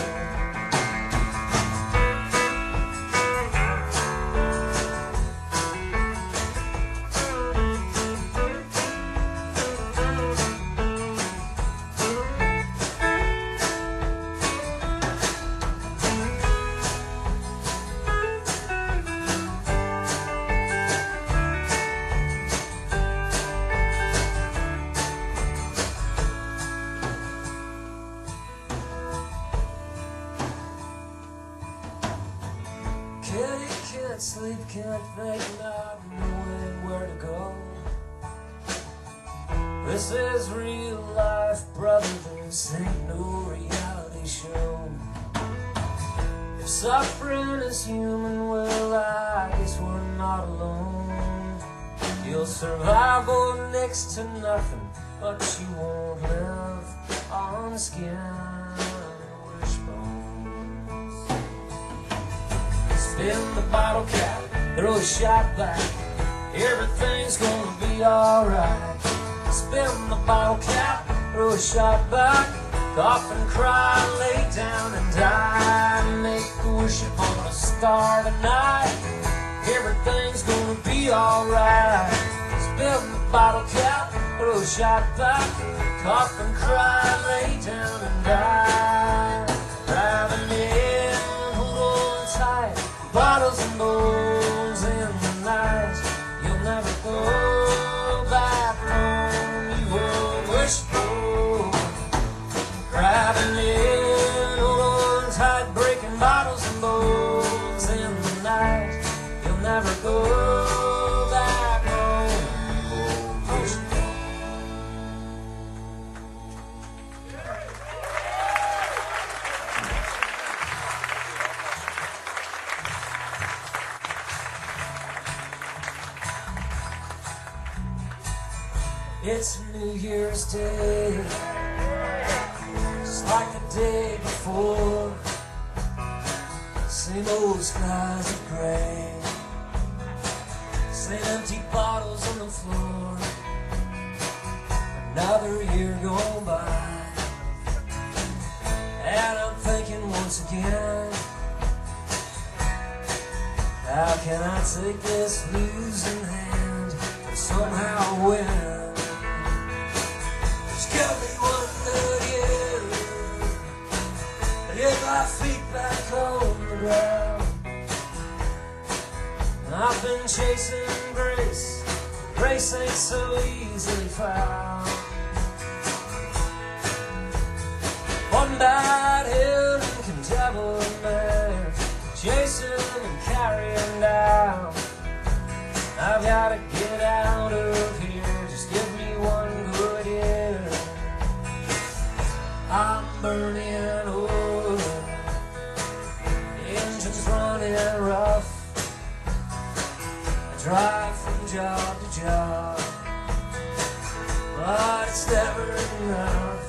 Sleep, can't think, not knowing where to go. This is real life, brother, this ain't no reality show. If suffering is human, well, I guess we're not alone. You'll survive on next to nothing, but you won't live on skin and wishbones. Spin the bottle cap, throw a shot back, everything's gonna be alright. Spin the bottle cap, throw a shot back, cough and cry, lay down and die. Make a wish upon a star tonight, everything's gonna be alright. Spin the bottle cap, throw a shot back, cough and cry, lay down and die. Driving in, hold on tight, bottles and bones in the night. You'll never go back home, you old wishbone. Driving in, hold on tight, breaking bottles and bones in the night. You'll never go back home, you old wishbone. It's New Year's Day, just like the day before. Same old skies of gray, same empty bottles on the floor. Another year gone by, and I'm thinking once again, how can I take this losing hand and somehow win? Got me one again, get my feet back on the ground. I've been chasing grace, grace ain't so easily found. One bad hit can devil a man, chasing and carrying down. drive from job to job, but it's never enough.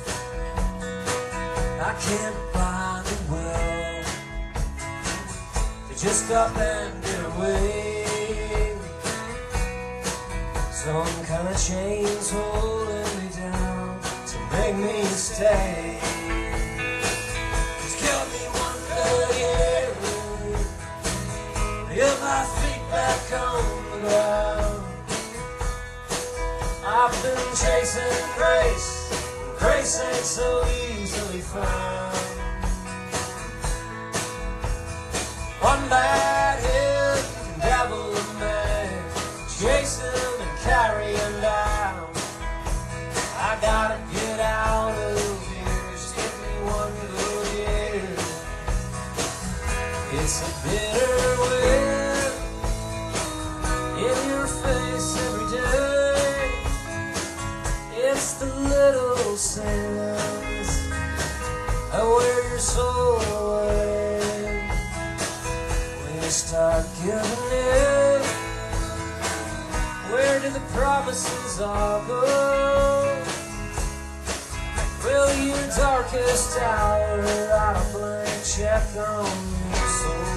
I can't find the will to just up and get away. Some kind of chains holding me down to make me stay. Just give me one good year, get my feet back on the ground. I've been chasing grace, grace ain't so easily found. One bad hit can devil a man, chasing and carrying down. I gotta get out of here, just give me one good year. It's a bitter wind in your face every day. It's the little sins that wear your soul away. When you start giving in, where do the promises all go? Will your darkest hour write a blank check on your soul?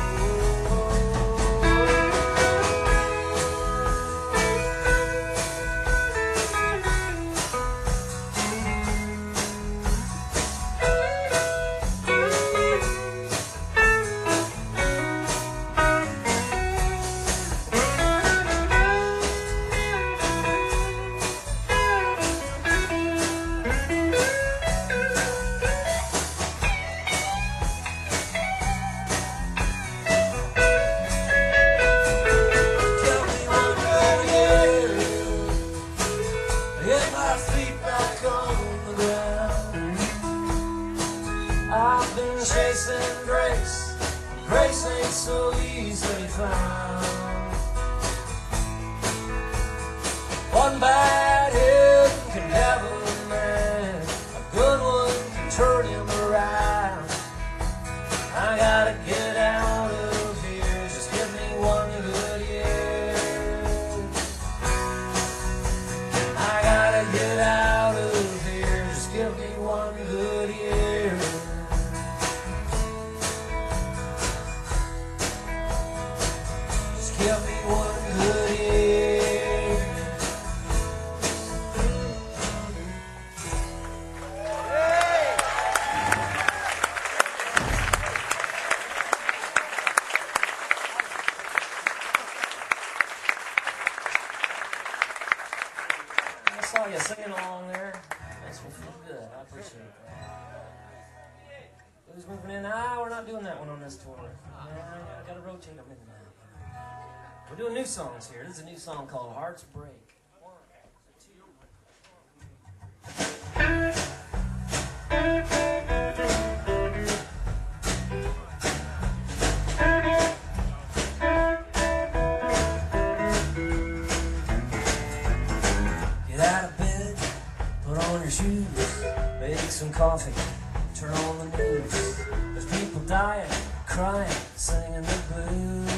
I've been chasing grace, grace ain't so easily found. One bad hit can devil a man, a good one can turn him around. I gotta get out of here, just give me one good year. I gotta get out of here, just give me one good year. Give me one good year. I saw you singing along there. Makes me feel good. I appreciate that. Who's moving in? Ah, we're not doing that one on this tour. I gotta rotate them in now. We're doing new songs here. This is a new song called Hearts Break. Get out of bed, put on your shoes, make some coffee, turn on the news. There's people dying, crying, singing the blues.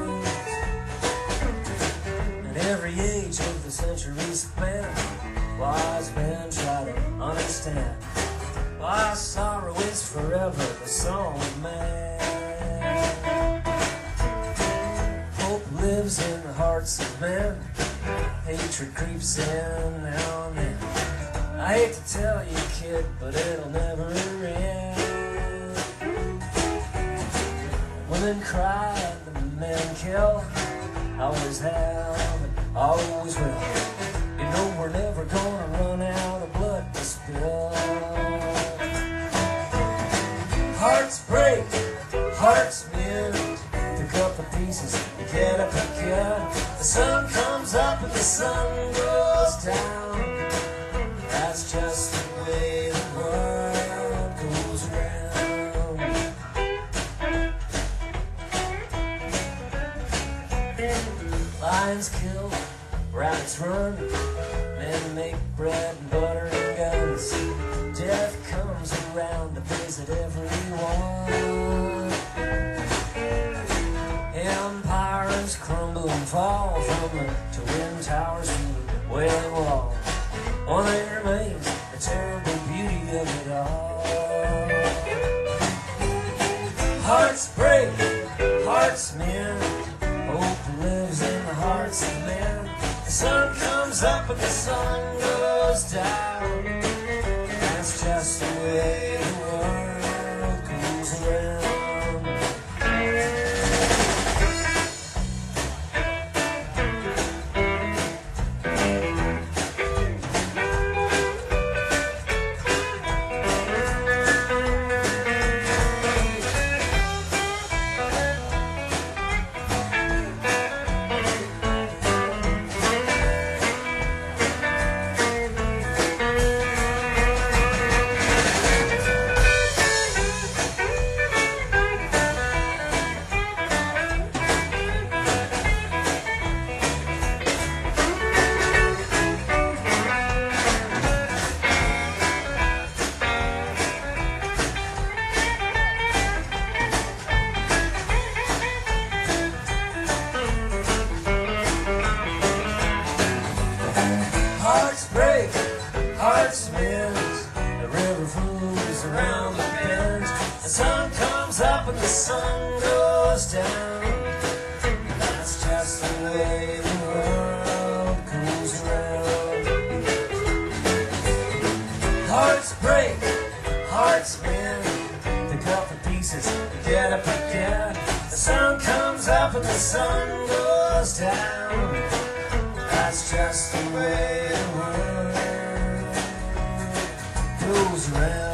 Every age of the century span, wise men try to understand why sorrow is forever the song of man. Hope lives in the hearts of men, hatred creeps in now and then. I hate to tell you, kid, but it'll never end. Women cry, the men kill, always have and always will. You know we're never gonna run out of blood to spill. Hearts break, hearts mend, pick up the pieces, you get up again. The sun comes up and the sun goes down. That's just the way the world goes around. Lions kill, rabbits run, men make bread and butter and guns. Death comes around to visit everyone. Empires crumble and fall from the twin towers to the wailing wall. Oh, there remains the terrible beauty of it all. Hearts break, hearts mend. Hope lives in the hearts of men. The sun comes up and the sun goes down. That's just the way the world goes around. Hearts break, hearts mend. The river flows around the bends. The sun comes up and the sun goes down. That's just the way the world goes around. Hearts break, hearts mend. Pick up the pieces, get up again. The sun comes up and the sun goes down. That's just the way the world goes around.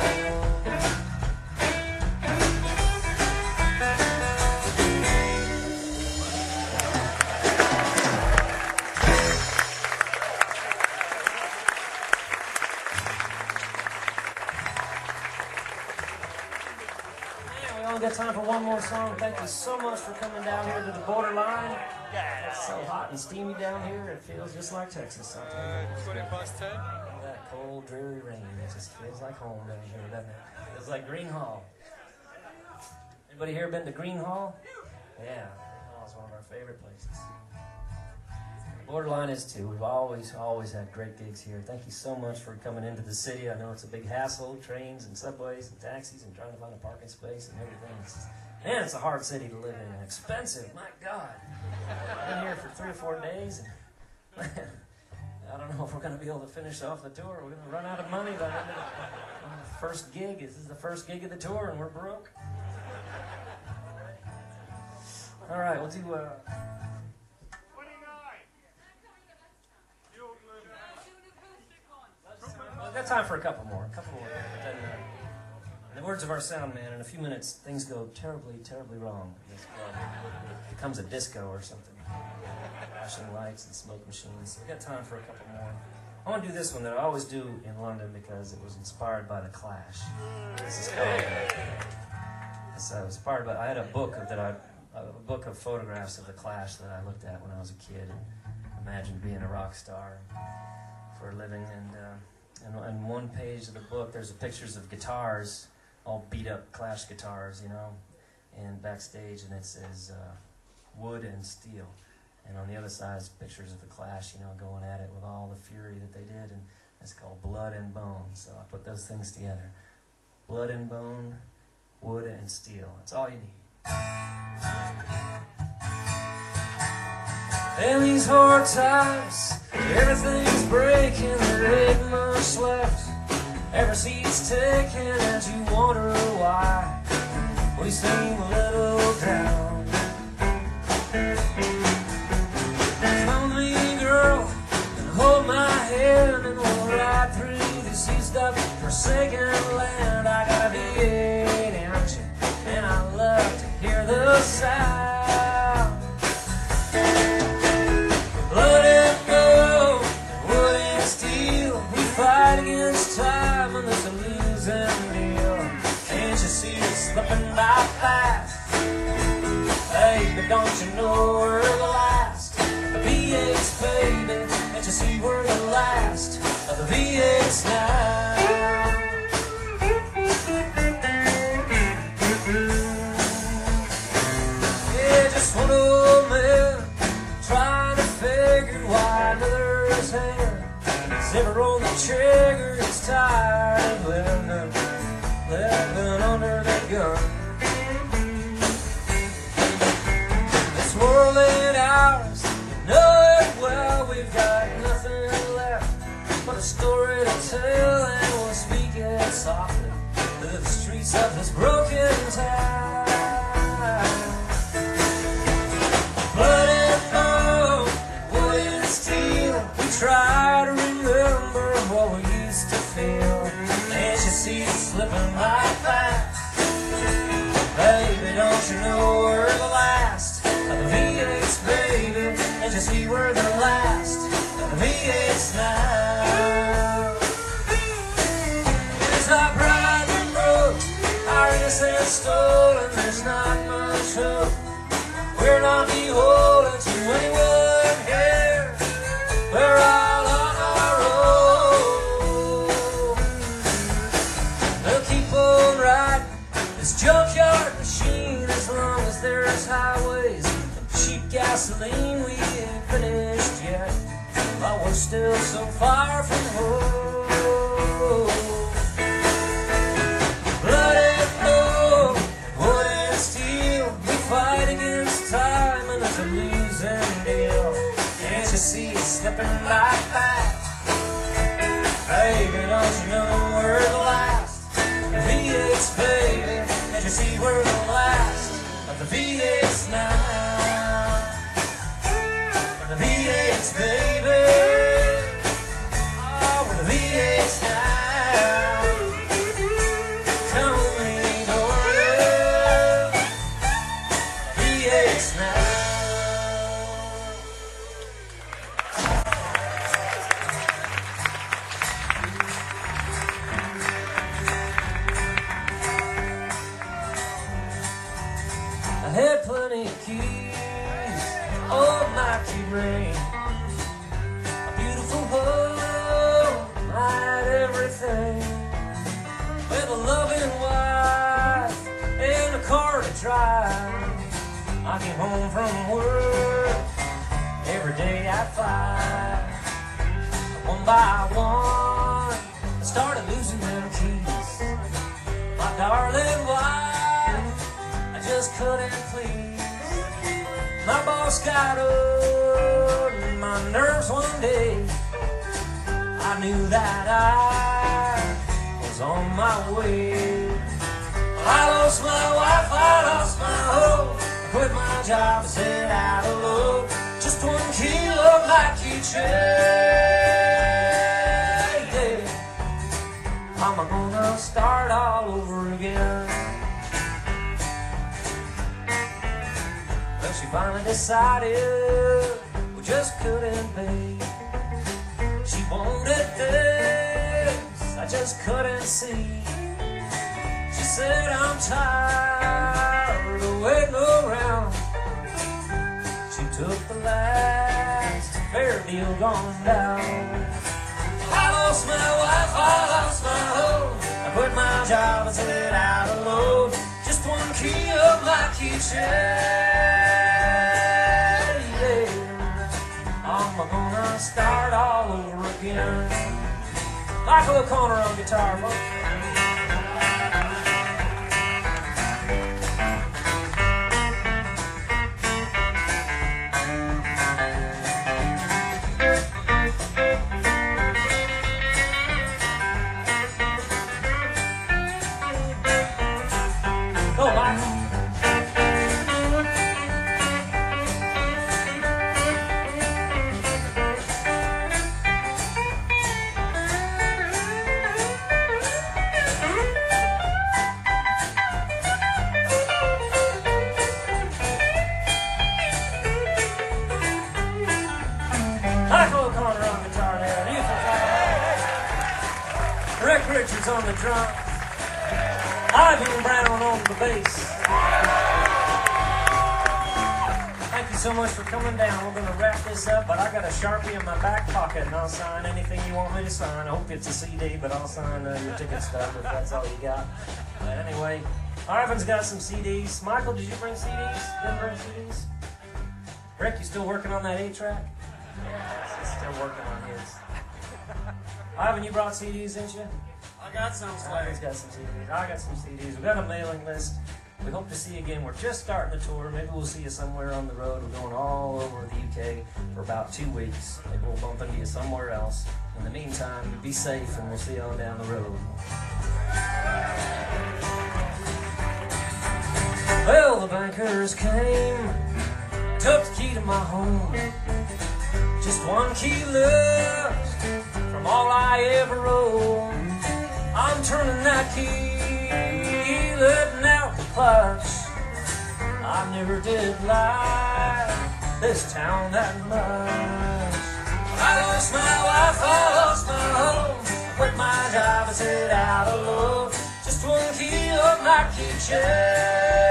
Man, we only got time for one more song. Thank you so much for coming down here to the borderline. It's so hot and steamy down here, it feels just like Texas. I'll tell you. twenty past ten. That cold, dreary rain, it just feels like home down here, doesn't it? Feels like Green Hall. Anybody here been to Green Hall? Yeah, Green Hall is one of our favorite places. Borderline is too. We've always, always had great gigs here. Thank you so much for coming into the city. I know it's a big hassle, trains and subways and taxis and trying to find a parking space and everything. It's just, man, it's a hard city to live in. Expensive, my God. I've been here for three or four days, and man, I don't know if we're going to be able to finish off the tour. We're going to run out of money by the end of the first gig. This is the first gig of the tour, and we're broke. All right, we'll do... Uh, We've got time for a couple more. A couple more. Then, uh, in the words of our sound man, in a few minutes, things go terribly, terribly wrong. This club becomes a disco or something. Flashing lights and smoke machines. So we've got time for a couple more. I want to do this one that I always do in London because it was inspired by The Clash. This is called... It's uh, inspired by... I had a book that I... A book of photographs of The Clash that I looked at when I was a kid and imagined being a rock star for a living. And... Uh, And on one page of the book, there's pictures of guitars, all beat up Clash guitars, you know, and backstage, and it says uh, wood and steel. And on the other side is pictures of the Clash, you know, going at it with all the fury that they did, and it's called Blood and Bone. So I put those things together. Blood and bone, wood and steel. That's all you need. In these hard times, everything's breaking, there ain't much left. Every seat's taken as you wonder why we seem a little down. Come me, girl, and hold my hand, and we'll ride through this east of forsaken land. I got a V eight engine, and I love to hear the sound. Blood and bone, wood and steel, we fight against time and there's a losing deal. Can't you see us slipping by fast? Hey, but don't you know we're the last? The V eights, baby, can't you see we're the last of the V eights now? his hand. Zipper on the trigger, he's tired of living, living under the gun. This world ain't ours, you know it well. We've got nothing left but a story to tell, and we'll speak it softly to the streets of this broken town. Blood and bone, wood and steel, we try to remember what we used to feel. Can't you see it slipping right past? Baby, don't you know we're the last of the V eights, baby? Can't you see we're the last of the V eights now? It's our pride that broke, our innocence stolen. There's not much hope. We're not beholden to anyone here. We're all on our own. We'll keep on riding this junkyard machine as long as there's highways and cheap gasoline. We ain't finished yet, but we're still so far from home. Blood and blood, wood and steel, we fight against time, and it's a losing deal. Can't you see it slipping right past? Baby, don't you know we're the last of the V eights, baby? Can't you see we're the last of the V eights now? Of the V eights, baby. Oh, we're the V eights now. Come on, Dorian. V eights now. I had plenty of keys, old Nike ring, a beautiful home, I had everything, with a loving wife and a car to drive. I came home from work every day at five. One by one, I started losing them keys. My darling wife, I just couldn't please. My boss got on my nerves one day. I knew that I was on my way. I lost my wife, I lost my home. I quit my job and set out alone. Just one kilo of Nike chain. I'm gonna start all over again. Well, she finally decided we just couldn't be. She wanted things I just couldn't see. She said, I'm tired of waiting around. She took the last fair deal gone down. I lost my wife, I lost my home. I quit my job and set out alone. Just one key of Nike chain. I'm gonna start all over again. Michael O'Connor on guitar, folks. Go, Michael. Michael O'Connor on guitar there. Rick Richards on the drum. Ivan Brown on the bass. Thank you so much for coming down. We're going to wrap this up, but I got a Sharpie in my back pocket, and I'll sign anything you want me to sign. I hope it's a C D, but I'll sign uh, your ticket stub if that's all you got. But anyway, Ivan's got some C Ds. Michael, did you bring C Ds? Didn't bring C Ds? Rick, you still working on that eight track? He's still working on his. Ivan, you brought C Ds, didn't you? I got some Ivan's got some C Ds. I got some C Ds. We got a mailing list. We hope to see you again. We're just starting the tour. Maybe we'll see you somewhere on the road. We're going all over the U K for about two weeks. Maybe we'll bump into you somewhere else. In the meantime, be safe, and we'll see you on down the road. Well, the bankers came, took the key to my home. Just one key left from all I ever owned. I'm turning that key, letting out the clutch. I never did like this town that much. I lost my wife, I lost my home. I quit my job and set out alone. Just one key of my keychain.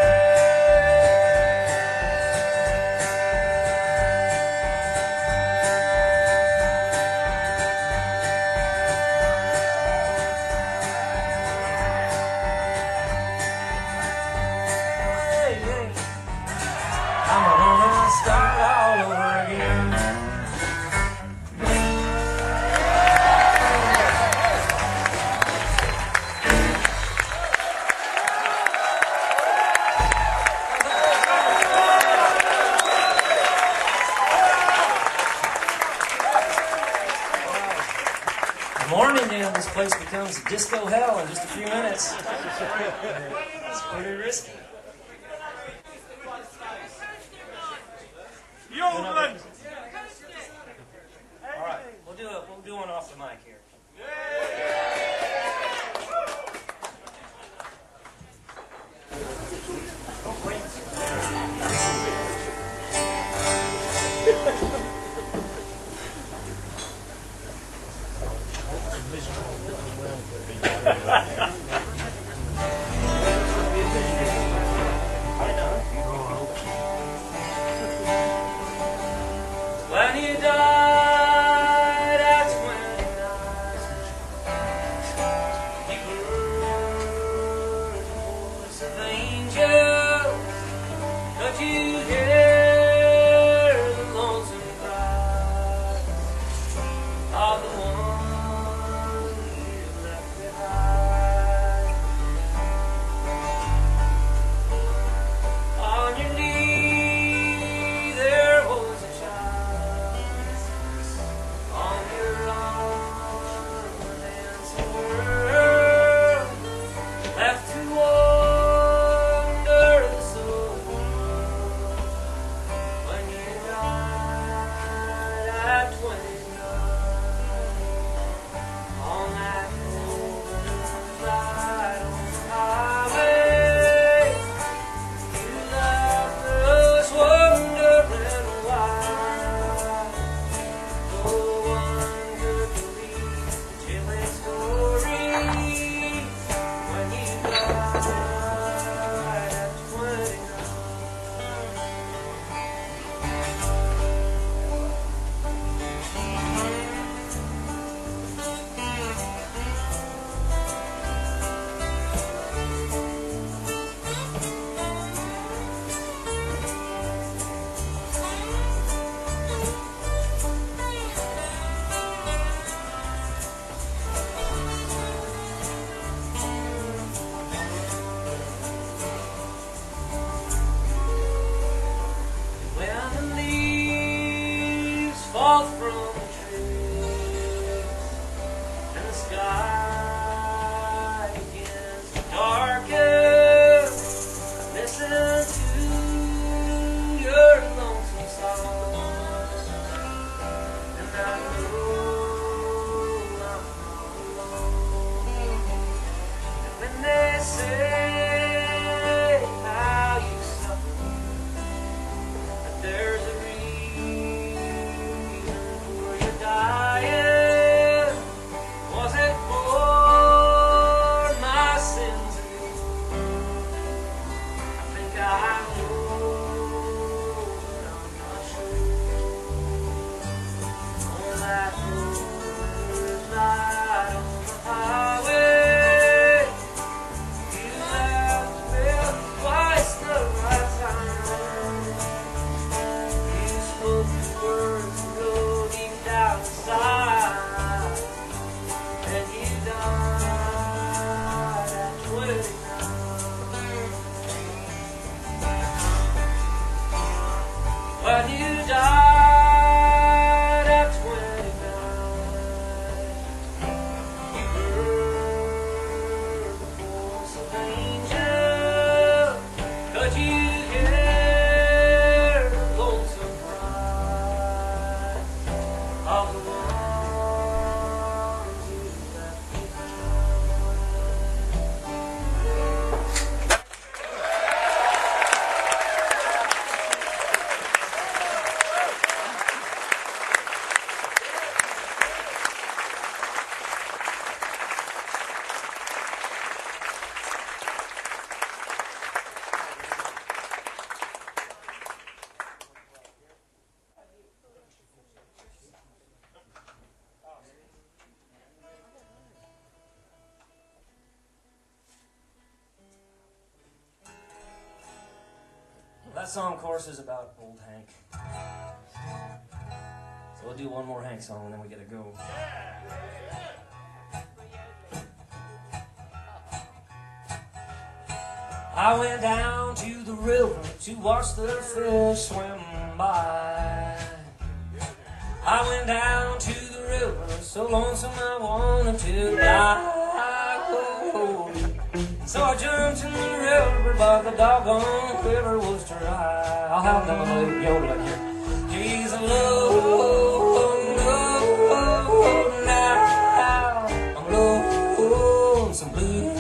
This place becomes disco hell in just a few minutes. It's pretty risky. Yodeling! All right, we'll do it. We'll do one off the mic here. When you died at twenty-nine, you heard the voice of angels, but you hear the lonesome cry of the one you left behind. On your knee there was a child, on your arm an dancing world, left to wander the soul. When you died at twenty-nine, on that cold night on the highway, you left us wondering why. No one could believe the chilling story when you died at twenty-nine. When the leaves fall from the trees and the sky begins to darken, listen to your lonesome song, and I know I'm not alone. And when they say how you suffer, there's a reason for song, of course, is about old Hank. So we'll do one more Hank song and then we gotta go. I went down to the river to watch the fish swim by. I went down to the river, so lonesome I wanted to die. Oh, so I jumped in the river, but the doggone river was dry. I'll have another little yodel in here. He's a low, low, now I'm low, some blue.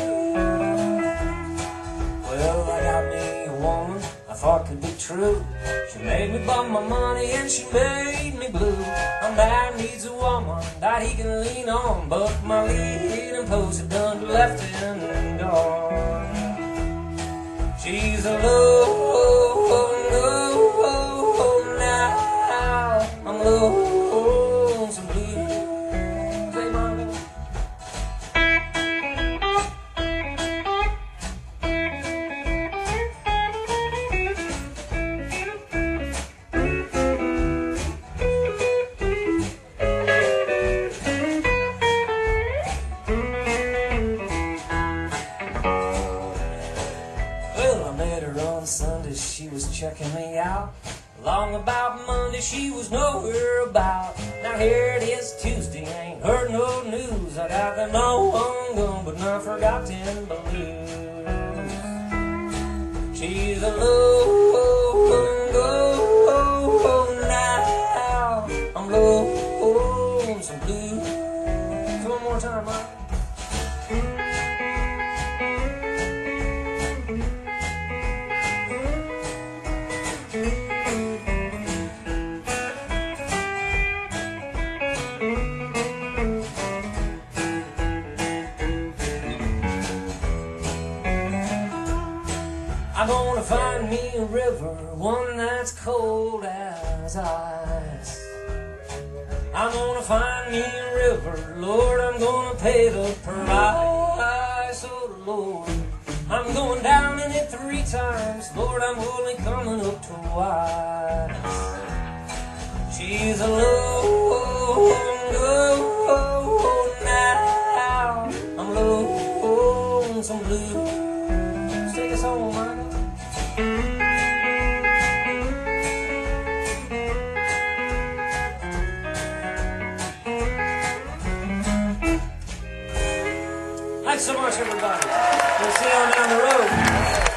Well, I got me a woman I thought could be true. She made me bum my money and she made me blue. A man needs a woman that he can lean on, but my leading post had done left him gone. She's a low, low, now I'm low, some blue. Say, Monica. On Sunday she was checking me out. Along about Monday she was nowhere about. Now here it is Tuesday, ain't heard no news. I got the no one gone but not forgotten blues. She's a low, low, now I'm low, some blues. So one more time, Mike. I'm gonna find me a river, one that's cold as ice. I'm gonna find me a river, Lord, I'm gonna pay the price. Oh Lord, I'm going down in it three times, Lord, I'm only coming up twice. She's a low, low, now I'm low, some blue. Take us home, man. Thanks so much, everybody. We'll see you on down the road.